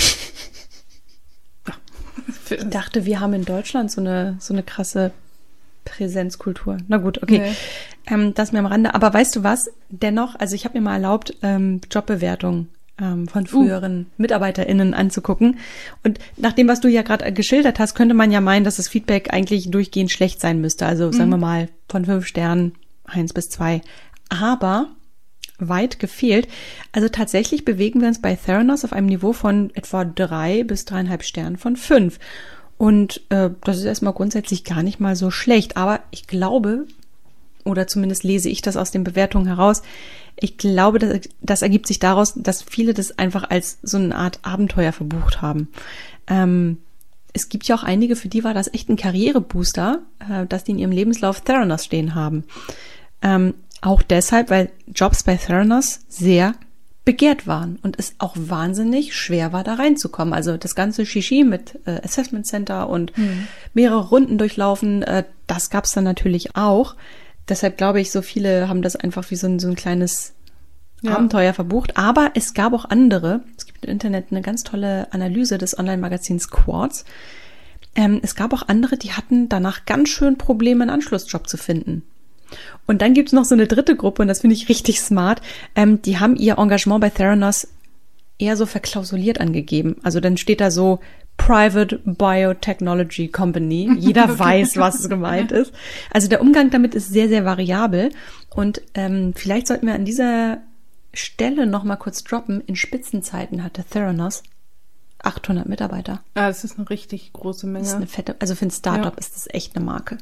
Ja. Ich dachte, wir haben in Deutschland so eine, so eine krasse Präsenzkultur. Na gut, okay. Nee. Ähm, das mir am Rande. Aber weißt du was? Dennoch, also ich habe mir mal erlaubt, ähm, Jobbewertungen ähm, von früheren uh. MitarbeiterInnen anzugucken. Und nach dem, was du ja gerade geschildert hast, könnte man ja meinen, dass das Feedback eigentlich durchgehend schlecht sein müsste. Also mhm. sagen wir mal von fünf Sternen, eins bis zwei. Aber weit gefehlt. Also tatsächlich bewegen wir uns bei Theranos auf einem Niveau von etwa drei bis dreieinhalb Sternen von fünf. Und äh, das ist erstmal grundsätzlich gar nicht mal so schlecht. Aber ich glaube, oder zumindest lese ich das aus den Bewertungen heraus, ich glaube, das, das ergibt sich daraus, dass viele das einfach als so eine Art Abenteuer verbucht haben. Ähm, es gibt ja auch einige, für die war das echt ein Karrierebooster, äh, dass die in ihrem Lebenslauf Theranos stehen haben. Ähm, auch deshalb, weil Jobs bei Theranos sehr begehrt waren und es auch wahnsinnig schwer war, da reinzukommen. Also das ganze Shishi mit äh, Assessment Center und mhm. mehrere Runden durchlaufen, äh, das gab's dann natürlich auch. Deshalb glaube ich, so viele haben das einfach wie so ein, so ein kleines ja. Abenteuer verbucht. Aber es gab auch andere. Es gibt im Internet eine ganz tolle Analyse des Online-Magazins Quartz. Ähm, es gab auch andere, die hatten danach ganz schön Probleme, einen Anschlussjob zu finden. Und dann gibt es noch so eine dritte Gruppe, und das finde ich richtig smart. Ähm, die haben ihr Engagement bei Theranos eher so verklausuliert angegeben. Also dann steht da so Private Biotechnology Company. Jeder okay. weiß, was gemeint ist. Also der Umgang damit ist sehr, sehr variabel. Und ähm, vielleicht sollten wir an dieser Stelle noch mal kurz droppen. In Spitzenzeiten hatte Theranos achthundert Mitarbeiter. Ah, das ist eine richtig große Menge. Das ist eine fette, also für ein Startup ja. ist das echt eine Marke.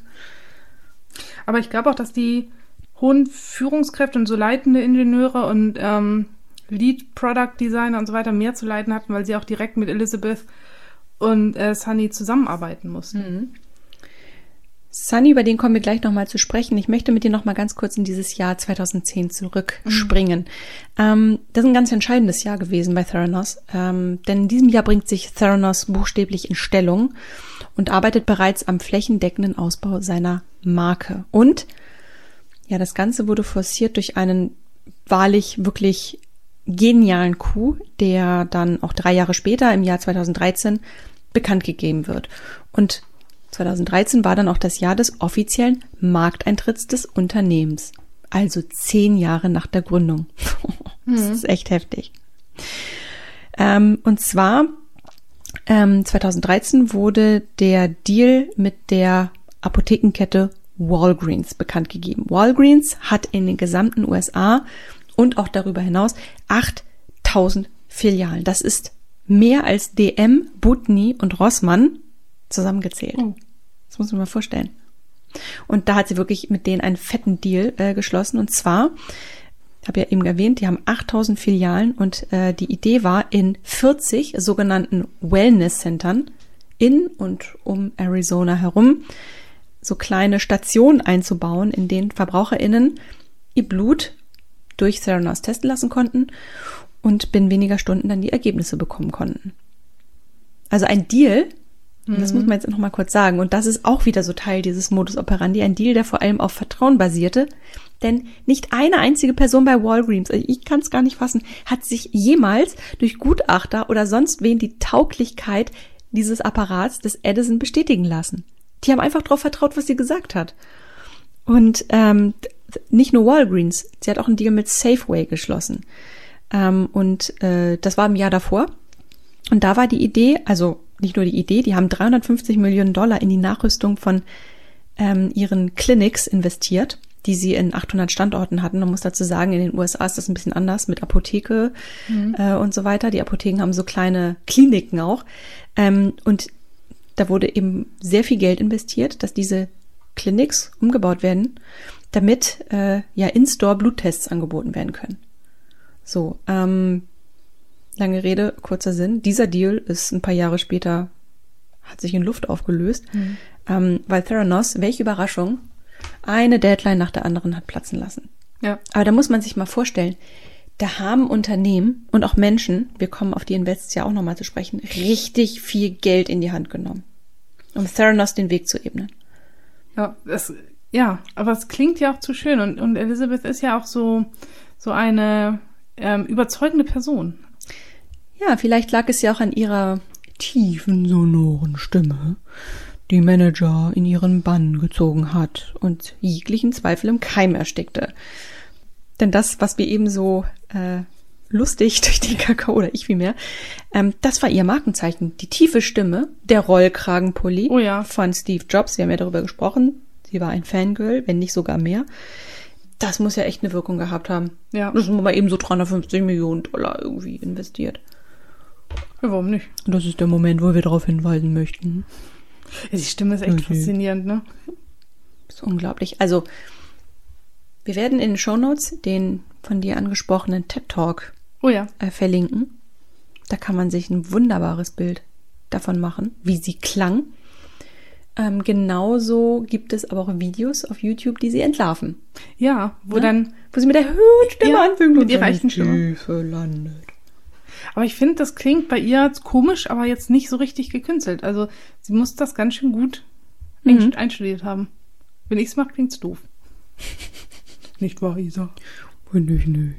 Aber ich glaube auch, dass die hohen Führungskräfte und so leitende Ingenieure und ähm, Lead Product Designer und so weiter mehr zu leiten hatten, weil sie auch direkt mit Elizabeth und äh, Sunny zusammenarbeiten mussten. Mhm. Sunny, über den kommen wir gleich nochmal zu sprechen. Ich möchte mit dir nochmal ganz kurz in dieses Jahr zweitausendzehn zurückspringen. Mhm. Ähm, das ist ein ganz entscheidendes Jahr gewesen bei Theranos, ähm, denn in diesem Jahr bringt sich Theranos buchstäblich in Stellung und arbeitet bereits am flächendeckenden Ausbau seiner Marke. Und ja, das Ganze wurde forciert durch einen wahrlich wirklich genialen Coup, der dann auch drei Jahre später, im Jahr zweitausenddreizehn, bekannt gegeben wird. Und zweitausenddreizehn war dann auch das Jahr des offiziellen Markteintritts des Unternehmens. Also zehn Jahre nach der Gründung. Das mhm. ist echt heftig. Ähm, und zwar ähm, zweitausenddreizehn wurde der Deal mit der Apothekenkette Walgreens bekannt gegeben. Walgreens hat in den gesamten U S A und auch darüber hinaus achttausend Filialen. Das ist mehr als D M, Butni und Rossmann zusammengezählt. Oh. Das muss man mal vorstellen. Und da hat sie wirklich mit denen einen fetten Deal äh, geschlossen. Und zwar, ich habe ja eben erwähnt, die haben achttausend Filialen und äh, die Idee war, in vierzig sogenannten Wellness-Centern in und um Arizona herum so kleine Stationen einzubauen, in denen VerbraucherInnen ihr Blut durch Theranos testen lassen konnten und binnen weniger Stunden dann die Ergebnisse bekommen konnten. Also ein Deal, mhm. das muss man jetzt noch mal kurz sagen, und das ist auch wieder so Teil dieses Modus operandi, ein Deal, der vor allem auf Vertrauen basierte, denn nicht eine einzige Person bei Walgreens, also ich kann es gar nicht fassen, hat sich jemals durch Gutachter oder sonst wen die Tauglichkeit dieses Apparats des Edison bestätigen lassen. Die haben einfach darauf vertraut, was sie gesagt hat. Und ähm, nicht nur Walgreens, sie hat auch einen Deal mit Safeway geschlossen. Ähm, und äh, das war im Jahr davor. Und da war die Idee, also nicht nur die Idee, die haben dreihundertfünfzig Millionen Dollar in die Nachrüstung von ähm, ihren Clinics investiert, die sie in achthundert Standorten hatten. Man muss dazu sagen, in den U S A ist das ein bisschen anders mit Apotheke mhm. äh, und so weiter. Die Apotheken haben so kleine Kliniken auch. Ähm, und da wurde eben sehr viel Geld investiert, dass diese Clinics umgebaut werden, damit äh, ja in-store Bluttests angeboten werden können. So, ähm, lange Rede, kurzer Sinn. Dieser Deal ist ein paar Jahre später, hat sich in Luft aufgelöst, mhm. ähm, weil Theranos, welche Überraschung, eine Deadline nach der anderen hat platzen lassen. Ja. Aber da muss man sich mal vorstellen, da haben Unternehmen und auch Menschen, wir kommen auf die Invests ja auch nochmal zu sprechen, richtig viel Geld in die Hand genommen, um Theranos den Weg zu ebnen. Ja, das, ja, aber es klingt ja auch zu schön und, und Elizabeth ist ja auch so, so eine ähm, überzeugende Person. Ja, vielleicht lag es ja auch an ihrer tiefen, sonoren Stimme, die Manager in ihren Bann gezogen hat und jeglichen Zweifel im Keim erstickte. Denn das, was wir eben so äh, lustig durch den Kakao, oder ich vielmehr, ähm, das war ihr Markenzeichen. Die tiefe Stimme, der Rollkragenpulli oh ja. von Steve Jobs. Wir haben ja darüber gesprochen. Sie war ein Fangirl, wenn nicht sogar mehr. Das muss ja echt eine Wirkung gehabt haben. Ja. Das haben wir mal eben so dreihundertfünfzig Millionen Dollar irgendwie investiert. Ja, warum nicht? Das ist der Moment, wo wir darauf hinweisen möchten. Ja, die Stimme ist echt okay. faszinierend, ne? Das ist unglaublich. Also, wir werden in den Shownotes den von dir angesprochenen TED-Talk oh ja. äh, verlinken. Da kann man sich ein wunderbares Bild davon machen, wie sie klang. Ähm, genauso gibt es aber auch Videos auf YouTube, die sie entlarven. Ja, wo ja? dann... Wo sie mit der höheren Stimme ja, anfängt mit ihrer echten Stimme Tiefe landet. Aber ich finde, das klingt bei ihr komisch, aber jetzt nicht so richtig gekünstelt. Also sie muss das ganz schön gut mhm. einstudiert haben. Wenn ich es mache, klingt's doof. Nicht wahr, Isa? Finde ich nicht.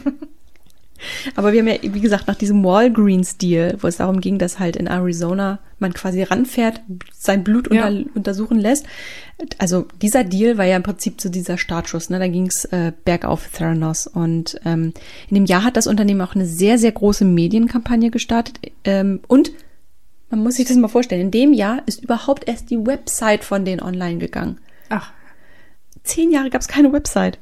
Aber wir haben ja, wie gesagt, nach diesem Walgreens-Deal, wo es darum ging, dass halt in Arizona man quasi ranfährt, sein Blut ja. unter, untersuchen lässt. Also dieser Deal war ja im Prinzip so dieser Startschuss. Ne? Da ging es äh, bergauf für Theranos. Und ähm, in dem Jahr hat das Unternehmen auch eine sehr, sehr große Medienkampagne gestartet. Ähm, und man muss sich das mal vorstellen, in dem Jahr ist überhaupt erst die Website von denen online gegangen. Ach. Zehn Jahre gab es keine Website.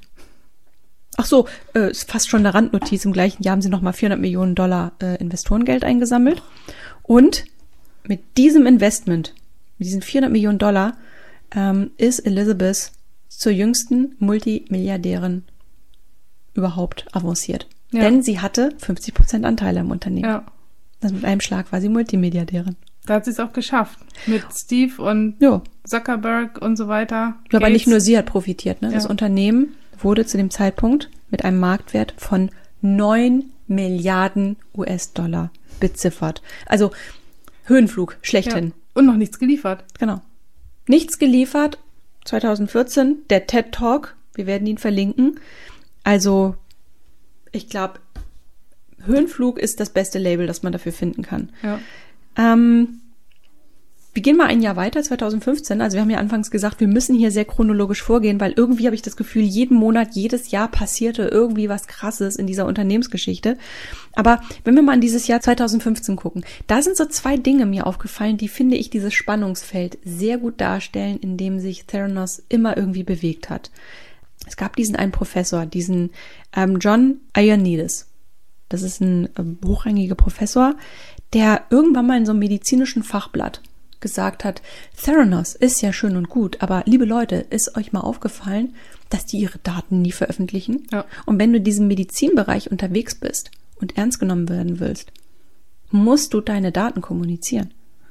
Ach so, äh, ist fast schon eine Randnotiz. Im gleichen Jahr haben sie nochmal vierhundert Millionen Dollar äh, Investorengeld eingesammelt. Und mit diesem Investment, mit diesen vierhundert Millionen Dollar, ähm, ist Elizabeth zur jüngsten Multimilliardärin überhaupt avanciert. Ja. Denn sie hatte fünfzig Prozent Anteile im Unternehmen. Ja. Also mit einem Schlag war sie Multimilliardärin. Da hat sie es auch geschafft. Mit Steve und ja. Zuckerberg und so weiter. Aber nicht nur sie hat profitiert. Ne? Ja. Das Unternehmen wurde zu dem Zeitpunkt mit einem Marktwert von neun Milliarden U S-Dollar beziffert. Also Höhenflug, schlechthin. Ja. Und noch nichts geliefert. Genau. Nichts geliefert. zwanzig vierzehn, der TED-Talk, wir werden ihn verlinken. Also ich glaube, Höhenflug ist das beste Label, das man dafür finden kann. Ja. Ähm, wir gehen mal ein Jahr weiter, zwanzig fünfzehn. Also wir haben ja anfangs gesagt, wir müssen hier sehr chronologisch vorgehen, weil irgendwie habe ich das Gefühl, jeden Monat, jedes Jahr passierte irgendwie was Krasses in dieser Unternehmensgeschichte. Aber wenn wir mal an dieses Jahr zwanzig fünfzehn gucken, da sind so zwei Dinge mir aufgefallen, die, finde ich, dieses Spannungsfeld sehr gut darstellen, in dem sich Theranos immer irgendwie bewegt hat. Es gab diesen einen Professor, diesen ähm, John Ioannidis. Das ist ein ähm, hochrangiger Professor, der irgendwann mal in so einem medizinischen Fachblatt gesagt hat, Theranos ist ja schön und gut, aber liebe Leute, ist euch mal aufgefallen, dass die ihre Daten nie veröffentlichen? Ja. Und wenn du in diesem Medizinbereich unterwegs bist und ernst genommen werden willst, musst du deine Daten kommunizieren.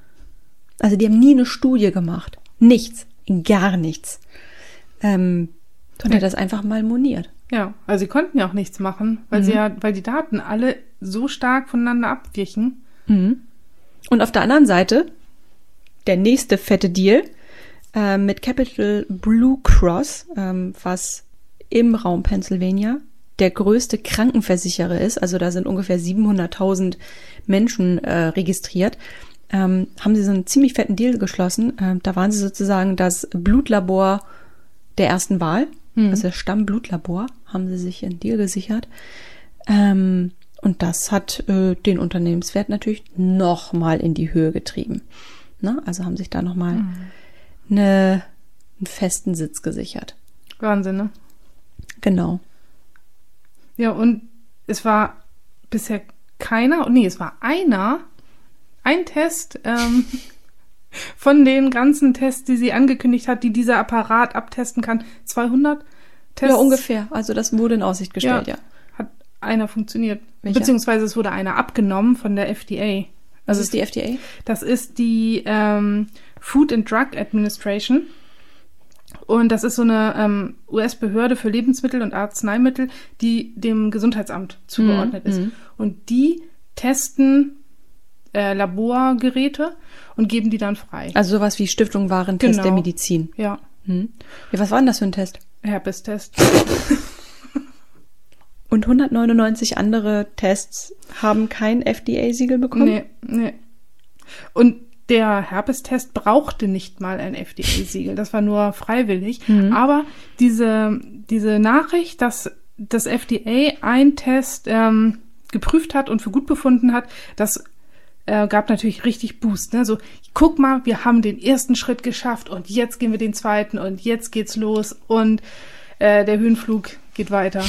Also die haben nie eine Studie gemacht. Nichts. Gar nichts. Ähm, und er hat das einfach mal moniert. Ja, also sie konnten ja auch nichts machen, weil mhm. sie ja, weil die Daten alle so stark voneinander abwichen. Mhm. Und auf der anderen Seite der nächste fette Deal äh, mit Capital Blue Cross, ähm, was im Raum Pennsylvania der größte Krankenversicherer ist. Also da sind ungefähr siebenhunderttausend Menschen äh, registriert. Ähm, haben sie so einen ziemlich fetten Deal geschlossen. Ähm, da waren sie sozusagen das Blutlabor der ersten Wahl. Mhm. Also das Stammblutlabor haben sie sich einen Deal gesichert. Ähm, Und das hat äh, den Unternehmenswert natürlich nochmal in die Höhe getrieben. Ne? Also haben sich da nochmal mhm. eine, einen festen Sitz gesichert. Wahnsinn, ne? Genau. Ja, und es war bisher keiner, nee, es war einer, ein Test ähm, von den ganzen Tests, die sie angekündigt hat, die dieser Apparat abtesten kann. zweihundert Tests. Ja, ungefähr. Also das wurde in Aussicht gestellt, ja. ja. Hat einer funktioniert. Welcher? Beziehungsweise es wurde einer abgenommen von der F D A. Was ist die F D A? Das ist die ähm, Food and Drug Administration. Und das ist so eine ähm, U S-Behörde für Lebensmittel und Arzneimittel, die dem Gesundheitsamt zugeordnet mm, ist. Mm. Und die testen äh, Laborgeräte und geben die dann frei. Also sowas wie Stiftung Warentest genau. der Medizin. Ja. Hm. Ja. Was war denn das für ein Test? Herpes-Test. Und hundertneunundneunzig andere Tests haben kein F D A-Siegel bekommen? Nee, nee. Und der Herpes-Test brauchte nicht mal ein F D A-Siegel. Das war nur freiwillig. Mhm. Aber diese, diese Nachricht, dass das F D A einen Test ähm, geprüft hat und für gut befunden hat, das äh, gab natürlich richtig Boost. Ne? So, guck mal, wir haben den ersten Schritt geschafft und jetzt gehen wir den zweiten und jetzt geht's los und äh, der Höhenflug geht weiter.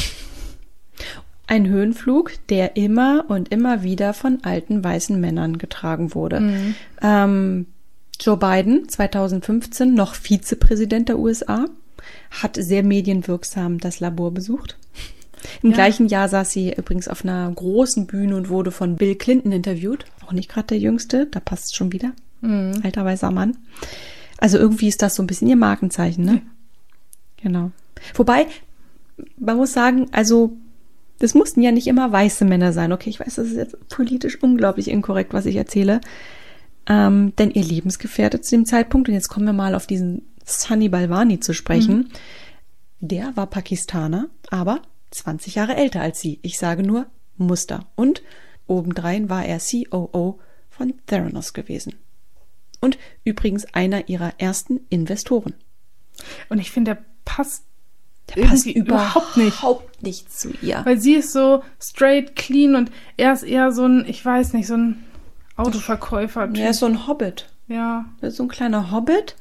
Ein Höhenflug, der immer und immer wieder von alten weißen Männern getragen wurde. Mhm. Ähm, Joe Biden, zweitausendfünfzehn noch Vizepräsident der U S A, hat sehr medienwirksam das Labor besucht. Im ja. gleichen Jahr saß sie übrigens auf einer großen Bühne und wurde von Bill Clinton interviewt. Auch nicht gerade der Jüngste, da passt es schon wieder. Mhm. Alter weißer Mann. Also irgendwie ist das so ein bisschen ihr Markenzeichen, ne? Ja. Genau. Wobei, man muss sagen, also das mussten ja nicht immer weiße Männer sein. Okay, ich weiß, das ist jetzt politisch unglaublich inkorrekt, was ich erzähle. Ähm, denn ihr Lebensgefährte zu dem Zeitpunkt, und jetzt kommen wir mal auf diesen Sunny Balwani zu sprechen, mhm. der war Pakistaner, aber zwanzig Jahre älter als sie. Ich sage nur Muster. Und obendrein war er C O O von Theranos gewesen. Und übrigens einer ihrer ersten Investoren. Und ich finde, der passt Der passt überhaupt nicht. überhaupt nicht zu ihr. Weil sie ist so straight, clean und er ist eher so ein, ich weiß nicht, so ein Autoverkäufer. Er ist so ein Hobbit. Ja. Er ist so ein kleiner Hobbit,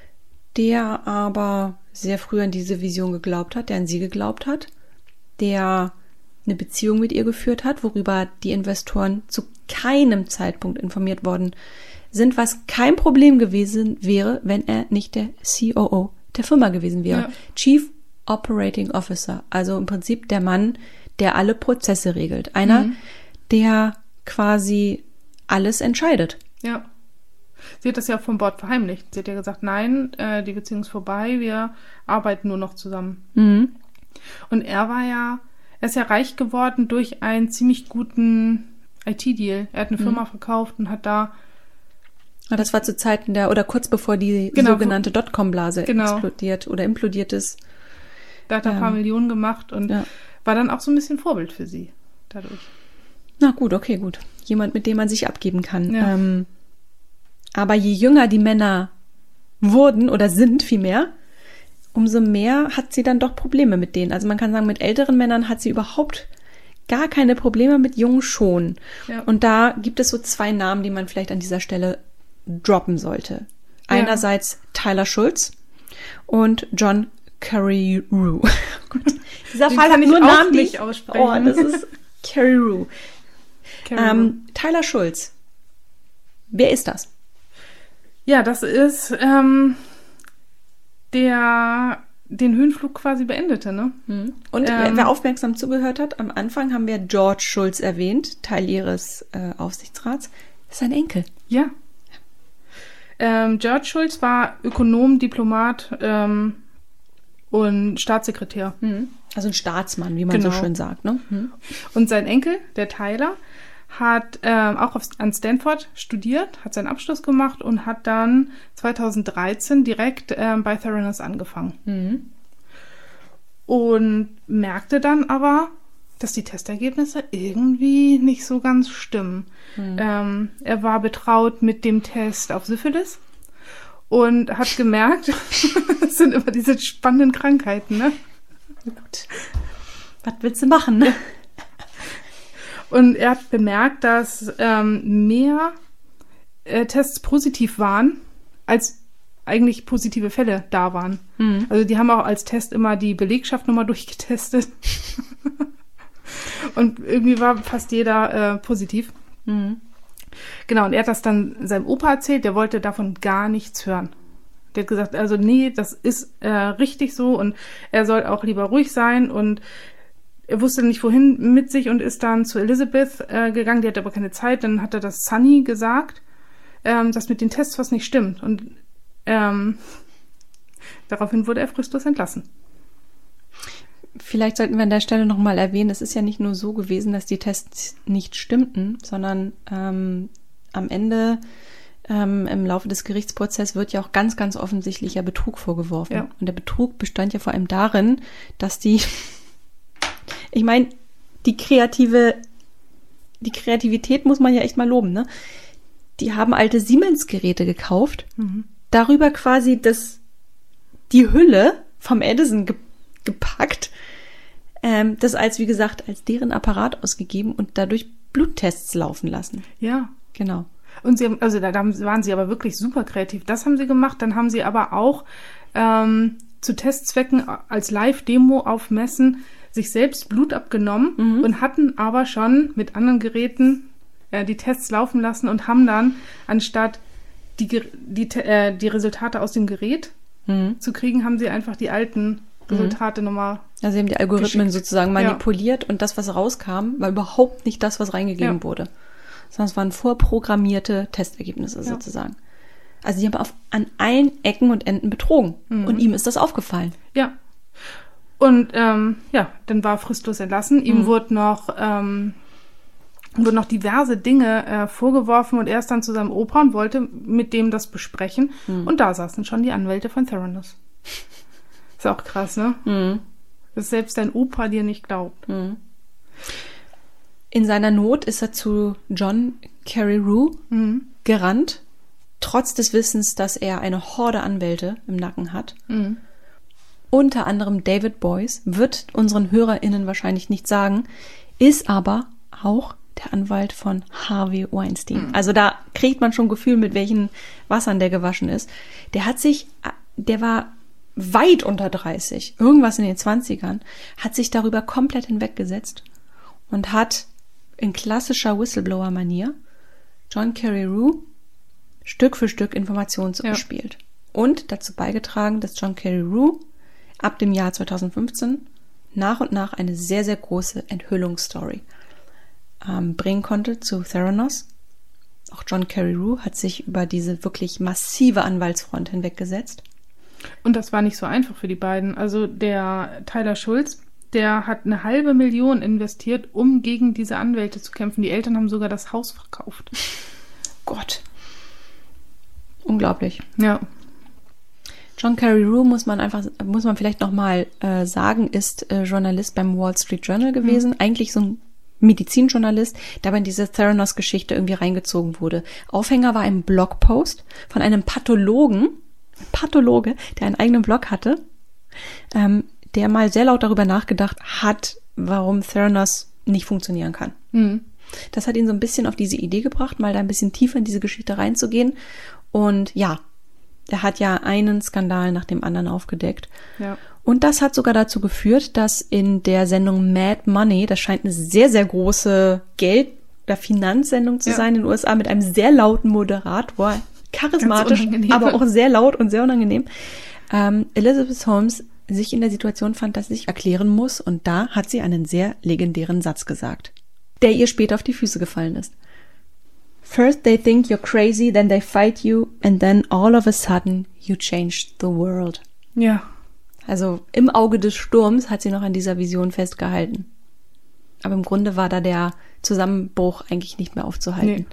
der aber sehr früh an diese Vision geglaubt hat, der an sie geglaubt hat, der eine Beziehung mit ihr geführt hat, worüber die Investoren zu keinem Zeitpunkt informiert worden sind, was kein Problem gewesen wäre, wenn er nicht der C O O der Firma gewesen wäre. Ja. Chief Operating Officer, also im Prinzip der Mann, der alle Prozesse regelt. Einer, mhm. der quasi alles entscheidet. Ja. Sie hat das ja vom Bord verheimlicht. Sie hat ja gesagt, nein, äh, die Beziehung ist vorbei, wir arbeiten nur noch zusammen. Mhm. Und er war ja, er ist ja reich geworden durch einen ziemlich guten I T-Deal. Er hat eine mhm. Firma verkauft und hat da Das war zu Zeiten der, oder kurz bevor die genau, sogenannte Dotcom-Blase genau. explodiert oder implodiert ist. Da hat er ein paar Millionen gemacht und ja. war dann auch so ein bisschen Vorbild für sie dadurch. Na gut, okay, gut. Jemand, mit dem man sich abgeben kann. Ja. Ähm, aber je jünger die Männer wurden oder sind vielmehr, umso mehr hat sie dann doch Probleme mit denen. Also man kann sagen, mit älteren Männern hat sie überhaupt gar keine Probleme, mit jungen schon. Ja. Und da gibt es so zwei Namen, die man vielleicht an dieser Stelle droppen sollte. Einerseits ja. Tyler Schultz und John Carreyrou. Dieser Den Fall hat nur Namen, die nicht aussprechen. Oh, das ist Carreyrou. ähm, Tyler Schultz. Wer ist das? Ja, das ist ähm, der den Höhenflug quasi beendete, ne? Mhm. Und ähm, wer aufmerksam zugehört hat, am Anfang haben wir George Schultz erwähnt, Teil ihres äh, Aufsichtsrats. Das ist sein Enkel. Ja. Ähm, George Schultz war Ökonom, Diplomat ähm, und Staatssekretär. Mhm. Also ein Staatsmann, wie man genau. so schön sagt. Ne? Mhm. Und sein Enkel, der Tyler, hat ähm, auch auf, an Stanford studiert, hat seinen Abschluss gemacht und hat dann zweitausenddreizehn direkt ähm, bei Theranos angefangen. Mhm. Und merkte dann aber, dass die Testergebnisse irgendwie nicht so ganz stimmen. Mhm. Ähm, er war betraut mit dem Test auf Syphilis und hat gemerkt, das sind immer diese spannenden Krankheiten, ne? Gut. Was willst du machen, ne? Und er hat bemerkt, dass ähm, mehr äh, Tests positiv waren, als eigentlich positive Fälle da waren. Mhm. Also die haben auch als Test immer die Belegschaft nochmal durchgetestet. Und irgendwie war fast jeder äh, positiv. Mhm. Genau, und er hat das dann seinem Opa erzählt, der wollte davon gar nichts hören. Der hat gesagt, also nee, das ist äh, richtig so und er soll auch lieber ruhig sein und er wusste nicht, wohin mit sich und ist dann zu Elizabeth äh, gegangen, die hatte aber keine Zeit, dann hat er das Sunny gesagt, ähm, dass mit den Tests was nicht stimmt und ähm, daraufhin wurde er fristlos entlassen. Vielleicht sollten wir an der Stelle nochmal erwähnen, es ist ja nicht nur so gewesen, dass die Tests nicht stimmten, sondern ähm, am Ende ähm, im Laufe des Gerichtsprozesses wird ja auch ganz, ganz offensichtlicher Betrug vorgeworfen. Ja. Und der Betrug bestand ja vor allem darin, dass die, ich meine, die kreative, die Kreativität muss man ja echt mal loben, ne? Die haben alte Siemens-Geräte gekauft, mhm. darüber quasi das, die Hülle vom Edison ge- gepackt, ähm, das als, wie gesagt, als deren Apparat ausgegeben und dadurch Bluttests laufen lassen. Ja. Genau. Und sie haben, also da waren sie aber wirklich super kreativ. Das haben sie gemacht. Dann haben sie aber auch ähm, zu Testzwecken als Live-Demo auf Messen sich selbst Blut abgenommen mhm. und hatten aber schon mit anderen Geräten äh, die Tests laufen lassen und haben dann, anstatt die, die, äh, die Resultate aus dem Gerät mhm. zu kriegen, haben sie einfach die alten Resultate mhm. nochmal Also sie haben die Algorithmen geschickt. sozusagen manipuliert ja. und das, was rauskam, war überhaupt nicht das, was reingegeben ja. wurde. Sondern es waren vorprogrammierte Testergebnisse ja. sozusagen. Also die haben auf, an allen Ecken und Enden betrogen. Mhm. Und ihm ist das aufgefallen. Ja. Und ähm, ja, dann war er fristlos entlassen. Ihm mhm. wurde noch ähm, wurden noch diverse Dinge äh, vorgeworfen und er ist dann zu seinem Opa und wollte mit dem das besprechen. Mhm. Und da saßen schon die Anwälte von Theranos. Ist auch krass, ne? Mhm. Dass selbst dein Opa dir nicht glaubt. Mhm. In seiner Not ist er zu John Carreyrou mhm. gerannt, trotz des Wissens, dass er eine Horde Anwälte im Nacken hat. Mhm. Unter anderem David Boyce, wird unseren HörerInnen wahrscheinlich nicht sagen, ist aber auch der Anwalt von Harvey Weinstein. Mhm. Also da kriegt man schon ein Gefühl, mit welchen Wassern der gewaschen ist. Der hat sich, der war weit unter dreißig, irgendwas in den zwanzigern, hat sich darüber komplett hinweggesetzt und hat in klassischer Whistleblower-Manier John Carreyrou Stück für Stück Informationen zugespielt. Ja. Und dazu beigetragen, dass John Carreyrou ab dem Jahr zweitausendfünfzehn nach und nach eine sehr, sehr große Enthüllungsstory ähm, bringen konnte zu Theranos. Auch John Carreyrou hat sich über diese wirklich massive Anwaltsfront hinweggesetzt. Und das war nicht so einfach für die beiden. Also der Tyler Schultz, der hat eine halbe Million investiert, um gegen diese Anwälte zu kämpfen. Die Eltern haben sogar das Haus verkauft. Gott. Unglaublich. Ja. John Carreyrou, muss man einfach, muss man vielleicht nochmal äh, sagen, ist äh, Journalist beim Wall Street Journal gewesen. Mhm. Eigentlich so ein Medizinjournalist, der aber in diese Theranos-Geschichte irgendwie reingezogen wurde. Aufhänger war ein Blogpost von einem Pathologen, Pathologe, der einen eigenen Blog hatte, ähm, der mal sehr laut darüber nachgedacht hat, warum Theranos nicht funktionieren kann. Mhm. Das hat ihn so ein bisschen auf diese Idee gebracht, mal da ein bisschen tiefer in diese Geschichte reinzugehen. Und ja, er hat ja einen Skandal nach dem anderen aufgedeckt. Ja. Und das hat sogar dazu geführt, dass in der Sendung Mad Money, das scheint eine sehr, sehr große Geld- oder Finanzsendung zu ja. sein in den U S A, mit einem sehr lauten Moderator, charismatisch, aber auch sehr laut und sehr unangenehm, ähm, Elizabeth Holmes sich in der Situation fand, dass sie sich erklären muss. Und da hat sie einen sehr legendären Satz gesagt, der ihr später auf die Füße gefallen ist. First they think you're crazy, then they fight you, and then all of a sudden you changed the world. Ja. Also im Auge des Sturms hat sie noch an dieser Vision festgehalten. Aber im Grunde war da der Zusammenbruch eigentlich nicht mehr aufzuhalten. Nee.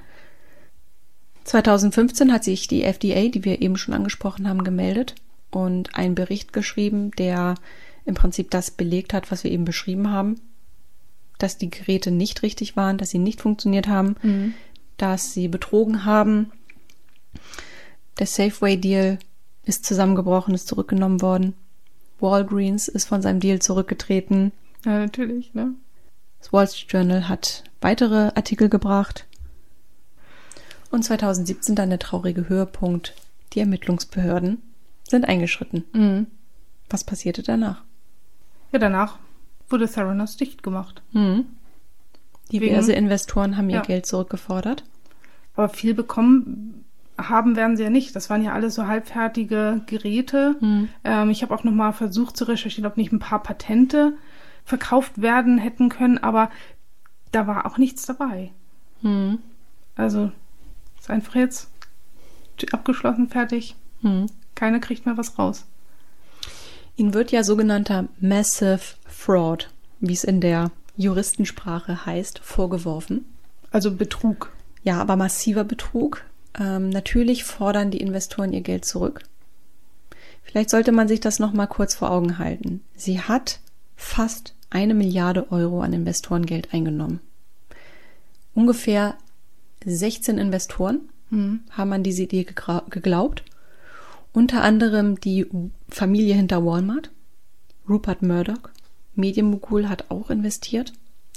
zweitausendfünfzehn hat sich die F D A, die wir eben schon angesprochen haben, gemeldet und einen Bericht geschrieben, der im Prinzip das belegt hat, was wir eben beschrieben haben, dass die Geräte nicht richtig waren, dass sie nicht funktioniert haben, mhm. dass sie betrogen haben. Der Safeway-Deal ist zusammengebrochen, ist zurückgenommen worden. Walgreens ist von seinem Deal zurückgetreten. Ja, natürlich, ne? Das Wall Street Journal hat weitere Artikel gebracht. Und zweitausendsiebzehn dann der traurige Höhepunkt. Die Ermittlungsbehörden sind eingeschritten. Mhm. Was passierte danach? Ja, danach wurde Theranos dicht gemacht. Mhm. Diverse Wegen, Investoren haben ihr ja. Geld zurückgefordert. Aber viel bekommen haben werden sie ja nicht. Das waren ja alles so halbfertige Geräte. Mhm. Ähm, ich habe auch nochmal versucht zu recherchieren, ob nicht ein paar Patente verkauft werden hätten können, aber da war auch nichts dabei. Mhm. Also ist einfach jetzt abgeschlossen, fertig. Mhm. Keiner kriegt mehr was raus. Ihnen wird ja sogenannter Massive Fraud, wie es in der Juristensprache heißt, vorgeworfen. Also Betrug. Ja, aber massiver Betrug. Ähm, natürlich fordern die Investoren ihr Geld zurück. Vielleicht sollte man sich das noch mal kurz vor Augen halten. Sie hat fast eine Milliarde Euro an Investorengeld eingenommen. Ungefähr sechzehn Investoren Mhm. haben an diese Idee gegra- geglaubt. Unter anderem die Familie hinter Walmart, Rupert Murdoch, Medienmogul, hat auch investiert.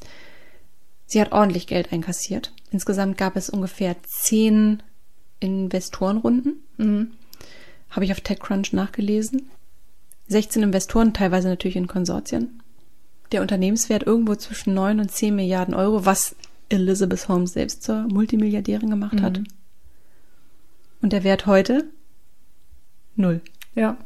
Sie hat ordentlich Geld einkassiert. Insgesamt gab es ungefähr zehn Investorenrunden. Mhm. Habe ich auf TechCrunch nachgelesen. sechzehn Investoren, teilweise natürlich in Konsortien. Der Unternehmenswert irgendwo zwischen neun und zehn Milliarden Euro, was Elizabeth Holmes selbst zur Multimilliardärin gemacht hat. Mhm. Und der Wert heute? Null. Ja.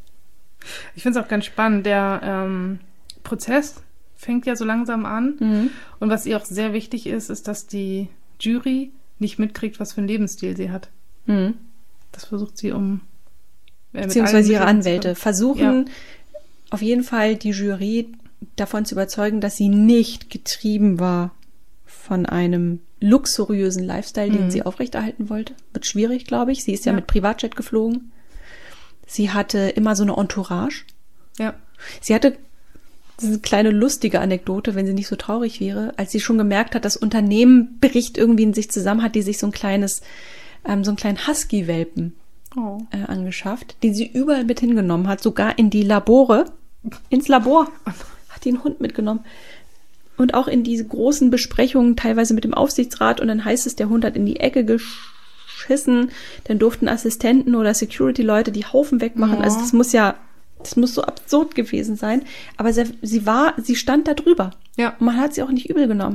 Ich finde es auch ganz spannend. Der ähm, Prozess fängt ja so langsam an. Mhm. Und was ihr auch sehr wichtig ist, ist, dass die Jury nicht mitkriegt, was für einen Lebensstil sie hat. Mhm. Das versucht sie um... Äh, mit Beziehungsweise allen ihre Mitteln Anwälte zu- versuchen Ja. auf jeden Fall die Jury davon zu überzeugen, dass sie nicht getrieben war von einem luxuriösen Lifestyle, den Mhm. sie aufrechterhalten wollte. Wird schwierig, glaube ich. Sie ist ja, Ja. mit Privatjet geflogen. Sie hatte immer so eine Entourage. Ja. Sie hatte diese kleine lustige Anekdote, wenn sie nicht so traurig wäre, als sie schon gemerkt hat, das Unternehmen bricht irgendwie in sich zusammen, hat die sich so ein kleines, ähm, so einen kleinen Husky-Welpen Oh. äh, angeschafft, den sie überall mit hingenommen hat, sogar in die Labore, ins Labor, hat den Hund mitgenommen. Und auch in diese großen Besprechungen, teilweise mit dem Aufsichtsrat, und dann heißt es, der Hund hat in die Ecke geschissen, dann durften Assistenten oder Security-Leute die Haufen wegmachen. Oh. Also das muss ja, das muss so absurd gewesen sein. Aber sie, sie war, sie stand da drüber. Ja. Und man hat sie auch nicht übel genommen.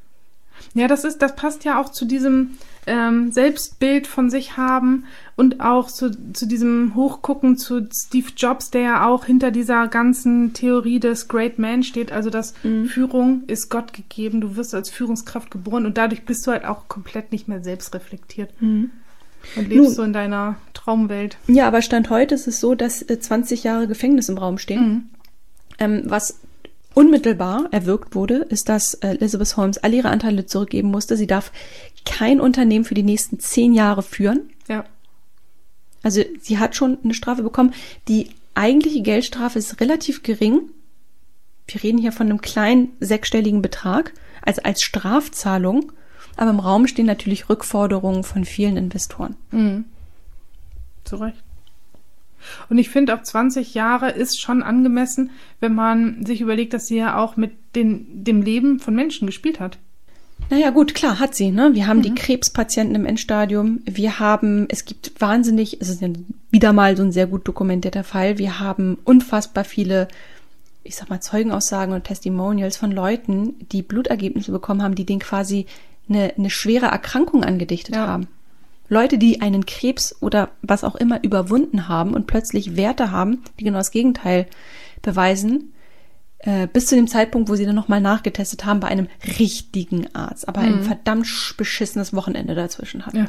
Ja, das ist, das passt ja auch zu diesem ähm, Selbstbild von sich haben und auch zu, zu diesem Hochgucken zu Steve Jobs, der ja auch hinter dieser ganzen Theorie des Great Man steht, also dass Mhm. Führung ist Gott gegeben, du wirst als Führungskraft geboren und dadurch bist du halt auch komplett nicht mehr selbstreflektiert und lebst Nun- so in deiner Traumwelt. Ja, aber Stand heute ist es so, dass äh, zwanzig Jahre Gefängnis im Raum stehen. Mhm. Ähm, was unmittelbar erwirkt wurde, ist, dass äh, Elizabeth Holmes alle ihre Anteile zurückgeben musste. Sie darf kein Unternehmen für die nächsten zehn Jahre führen. Ja. Also sie hat schon eine Strafe bekommen. Die eigentliche Geldstrafe ist relativ gering. Wir reden hier von einem kleinen sechsstelligen Betrag, also als Strafzahlung. Aber im Raum stehen natürlich Rückforderungen von vielen Investoren. Mhm. Zu Recht. Und ich finde, auch zwanzig Jahre ist schon angemessen, wenn man sich überlegt, dass sie ja auch mit den, dem Leben von Menschen gespielt hat. Naja, gut, klar, hat sie, ne? Wir haben die Krebspatienten im Endstadium. Wir haben, es gibt wahnsinnig, es ist ja wieder mal so ein sehr gut dokumentierter Fall. Wir haben unfassbar viele, ich sag mal, Zeugenaussagen und Testimonials von Leuten, die Blutergebnisse bekommen haben, die denen quasi eine, eine schwere Erkrankung angedichtet Ja. haben. Leute, die einen Krebs oder was auch immer überwunden haben und plötzlich Werte haben, die genau das Gegenteil beweisen, äh, bis zu dem Zeitpunkt, wo sie dann nochmal nachgetestet haben bei einem richtigen Arzt, aber ein verdammt sch- beschissenes Wochenende dazwischen hatten. Ja.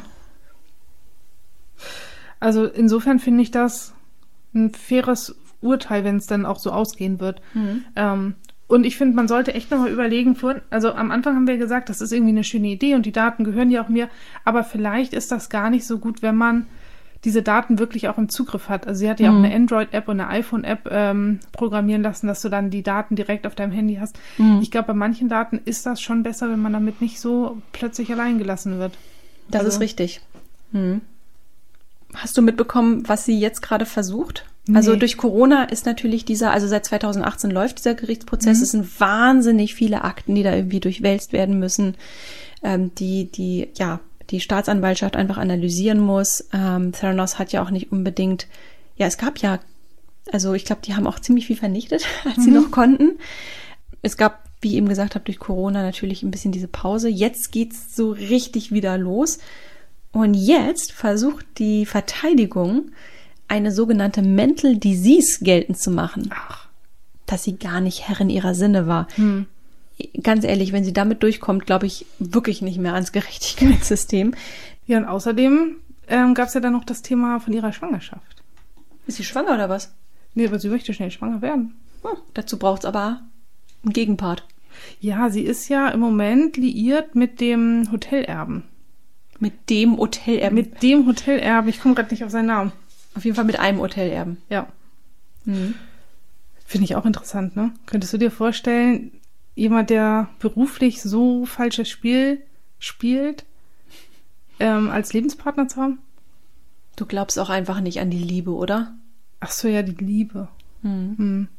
Also insofern finde ich das ein faires Urteil, wenn es dann auch so ausgehen wird. Ähm, und ich finde, man sollte echt nochmal überlegen, vor, also am Anfang haben wir gesagt, das ist irgendwie eine schöne Idee und die Daten gehören ja auch mir, aber vielleicht ist das gar nicht so gut, wenn man diese Daten wirklich auch im Zugriff hat. Also sie hat ja auch Mhm. eine Android-App und eine iPhone-App ähm, programmieren lassen, dass du dann die Daten direkt auf deinem Handy hast. Mhm. Ich glaube, bei manchen Daten ist das schon besser, wenn man damit nicht so plötzlich allein gelassen wird. Das Also- ist richtig. Hm. Hast du mitbekommen, was sie jetzt gerade versucht? Also Nee. durch Corona ist natürlich dieser, also seit zweitausendachtzehn läuft dieser Gerichtsprozess. Mhm. Es sind wahnsinnig viele Akten, die da irgendwie durchwälzt werden müssen, ähm, die, die, ja, die Staatsanwaltschaft einfach analysieren muss. Ähm, Theranos hat ja auch nicht unbedingt, ja, es gab ja, also ich glaube, die haben auch ziemlich viel vernichtet, als sie Mhm. noch konnten. Es gab, wie ich eben gesagt habe, durch Corona natürlich ein bisschen diese Pause. Jetzt geht's so richtig wieder los. Und jetzt versucht die Verteidigung, eine sogenannte Mental Disease geltend zu machen. Ach. Dass sie gar nicht Herrin ihrer Sinne war. Hm. Ganz ehrlich, wenn sie damit durchkommt, glaube ich wirklich nicht mehr ans Gerechtigkeitssystem. Ja, und außerdem ähm, gab es ja dann noch das Thema von ihrer Schwangerschaft. Ist sie schwanger oder was? Nee, aber sie möchte schnell schwanger werden. Hm, dazu braucht's aber einen Gegenpart. Ja, sie ist ja im Moment liiert mit dem Hotelerben. Mit dem Hotelerben. Mit dem Hotelerben. Ich komme gerade nicht auf seinen Namen. Auf jeden Fall mit einem Hotelerben. Ja. Mhm. Finde ich auch interessant, ne? Könntest du dir vorstellen, jemand, der beruflich so falsches Spiel spielt, ähm, als Lebenspartner zu haben? Du glaubst auch einfach nicht an die Liebe, oder? Ach so, ja, die Liebe. Mhm. Hm.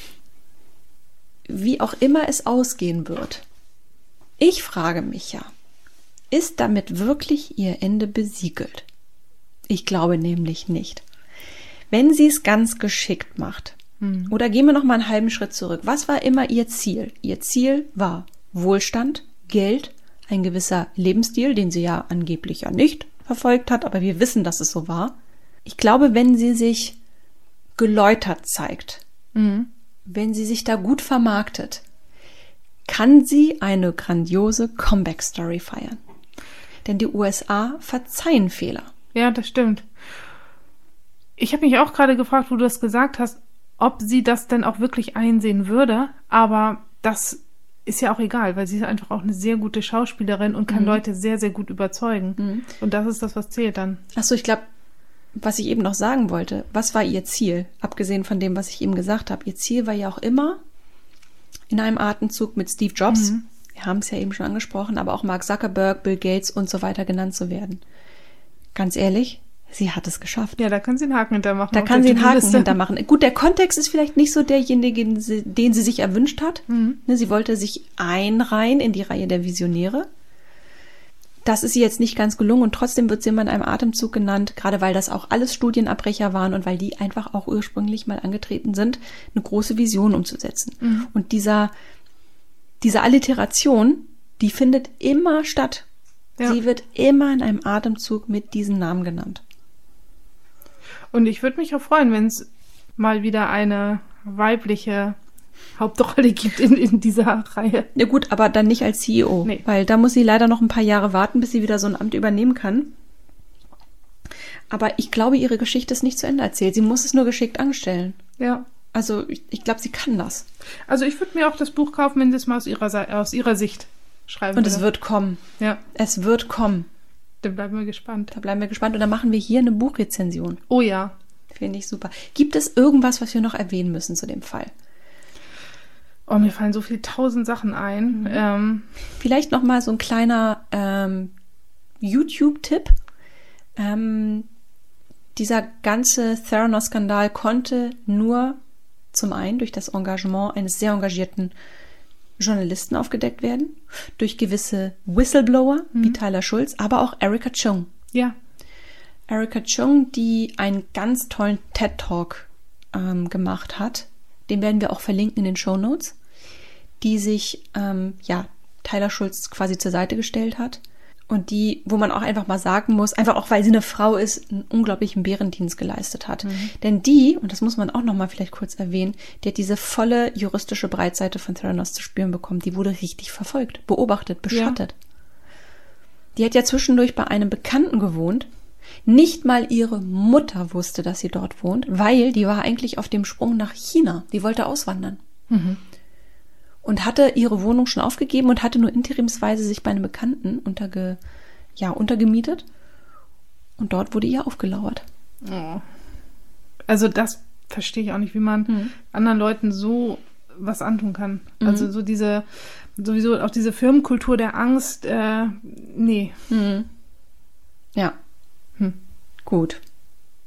Wie auch immer es ausgehen wird. Ich frage mich ja, ist damit wirklich ihr Ende besiegelt? Ich glaube nämlich nicht. Wenn sie es ganz geschickt macht, hm. oder gehen wir noch mal einen halben Schritt zurück. Was war immer ihr Ziel? Ihr Ziel war Wohlstand, Geld, ein gewisser Lebensstil, den sie ja angeblich ja nicht verfolgt hat, aber wir wissen, dass es so war. Ich glaube, wenn sie sich geläutert zeigt, Mhm. wenn sie sich da gut vermarktet, kann sie eine grandiose Comeback-Story feiern. Denn die U S A verzeihen Fehler. Ja, das stimmt. Ich habe mich auch gerade gefragt, wo du das gesagt hast, ob sie das denn auch wirklich einsehen würde. Aber das ist ja auch egal, weil sie ist einfach auch eine sehr gute Schauspielerin und kann Mhm. Leute sehr, sehr gut überzeugen. Mhm. Und das ist das, was zählt dann. Achso, ich glaube, was ich eben noch sagen wollte, was war ihr Ziel? Abgesehen von dem, was ich eben gesagt habe. Ihr Ziel war ja auch immer in einem Atemzug mit Steve Jobs, Mhm. wir haben es ja eben schon angesprochen, aber auch Mark Zuckerberg, Bill Gates und so weiter genannt zu werden. Ganz ehrlich, sie hat es geschafft. Ja, da kann sie einen Haken hintermachen. Da auf kann der sie einen Haken To-Do-Liste. hintermachen. Gut, der Kontext ist vielleicht nicht so derjenige, den sie, den sie sich erwünscht hat. Mhm. Ne, sie wollte sich einreihen in die Reihe der Visionäre. Das ist ihr jetzt nicht ganz gelungen und trotzdem wird sie immer in einem Atemzug genannt, gerade weil das auch alles Studienabbrecher waren und weil die einfach auch ursprünglich mal angetreten sind, eine große Vision umzusetzen. Mhm. Und dieser, diese Alliteration, die findet immer statt. Ja. Sie wird immer in einem Atemzug mit diesem Namen genannt. Und ich würde mich auch freuen, wenn es mal wieder eine weibliche Hauptrolle gibt in, in dieser Reihe. Ja gut, aber dann nicht als C E O, Nee. weil da muss sie leider noch ein paar Jahre warten, bis sie wieder so ein Amt übernehmen kann. Aber ich glaube, ihre Geschichte ist nicht zu Ende erzählt. Sie muss es nur geschickt anstellen. Ja. Also ich, ich glaube, sie kann das. Also ich würde mir auch das Buch kaufen, wenn sie es mal aus ihrer, Sei- aus ihrer Sicht schreiben Und würde. es wird kommen. Ja, Es wird kommen. dann bleiben wir gespannt. Da bleiben wir gespannt. Und dann machen wir hier eine Buchrezension. Oh ja. Finde ich super. Gibt es irgendwas, was wir noch erwähnen müssen zu dem Fall? Oh, mir fallen so viele tausend Sachen ein. Mhm. Ähm, Vielleicht noch mal so ein kleiner ähm, YouTube-Tipp. Ähm, dieser ganze Theranos-Skandal konnte nur zum einen durch das Engagement eines sehr engagierten Journalisten aufgedeckt werden, durch gewisse Whistleblower wie Tyler Schultz, aber auch Erica Chung. ja. Erica Chung, die einen ganz tollen TED-Talk ähm, gemacht hat, den werden wir auch verlinken in den Shownotes, die sich ähm, ja Tyler Schultz quasi zur Seite gestellt hat und die, wo man auch einfach mal sagen muss, einfach auch weil sie eine Frau ist, einen unglaublichen Bärendienst geleistet hat. Mhm. Denn die, und das muss man auch noch mal vielleicht kurz erwähnen, die hat diese volle juristische Breitseite von Theranos zu spüren bekommen. Die wurde richtig verfolgt, beobachtet, beschattet. Ja. Die hat ja zwischendurch bei einem Bekannten gewohnt. Nicht mal ihre Mutter wusste, dass sie dort wohnt, weil die war eigentlich auf dem Sprung nach China. Die wollte auswandern. Mhm. Und hatte ihre Wohnung schon aufgegeben und hatte nur interimsweise sich bei einem Bekannten unterge, ja, untergemietet. Und dort wurde ihr aufgelauert. Oh. Also das verstehe ich auch nicht, wie man mhm. anderen Leuten so was antun kann. Mhm. Also so diese, sowieso auch diese Firmenkultur der Angst, äh, nee. Mhm. Ja. Hm. Gut.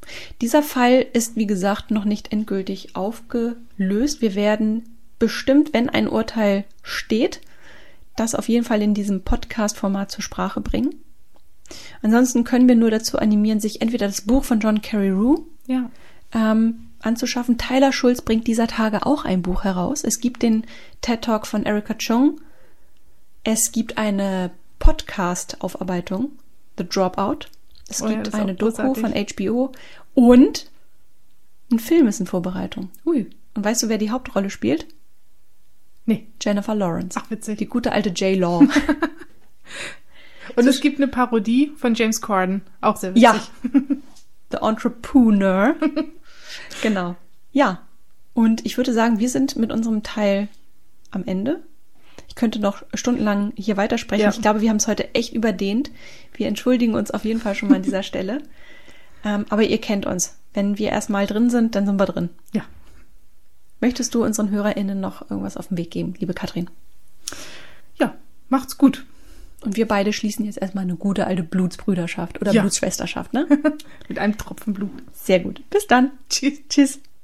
Dieser Fall ist, wie gesagt, noch nicht endgültig aufgelöst. Wir werden bestimmt, wenn ein Urteil steht, das auf jeden Fall in diesem Podcast-Format zur Sprache bringen. Ansonsten können wir nur dazu animieren, sich entweder das Buch von John Carreyrou Ja. ähm, anzuschaffen. Tyler Schulz bringt dieser Tage auch ein Buch heraus. Es gibt den TED-Talk von Erica Chung. Es gibt eine Podcast-Aufarbeitung, The Dropout. Es Oh ja, gibt das ist eine auch Doku großartig. von H B O und ein Film ist in Vorbereitung. Ui. Und weißt du, wer die Hauptrolle spielt? Nee. Jennifer Lawrence. Ach, witzig. Die gute alte J-Law. Und es gibt eine Parodie von James Corden. Auch sehr witzig. Ja. The Entrepreneur. Genau. Ja. Und ich würde sagen, wir sind mit unserem Teil am Ende. Ich könnte noch stundenlang hier weitersprechen. Ja. Ich glaube, wir haben es heute echt überdehnt. Wir entschuldigen uns auf jeden Fall schon mal an dieser Stelle. Ähm, aber ihr kennt uns. Wenn wir erstmal drin sind, dann sind wir drin. Ja. Möchtest du unseren HörerInnen noch irgendwas auf den Weg geben, liebe Katrin? Ja, macht's gut. Und wir beide schließen jetzt erstmal eine gute alte Blutsbrüderschaft oder Ja. Blutsschwesterschaft, ne? Mit einem Tropfen Blut. Sehr gut. Bis dann. Tschüss. Tschüss.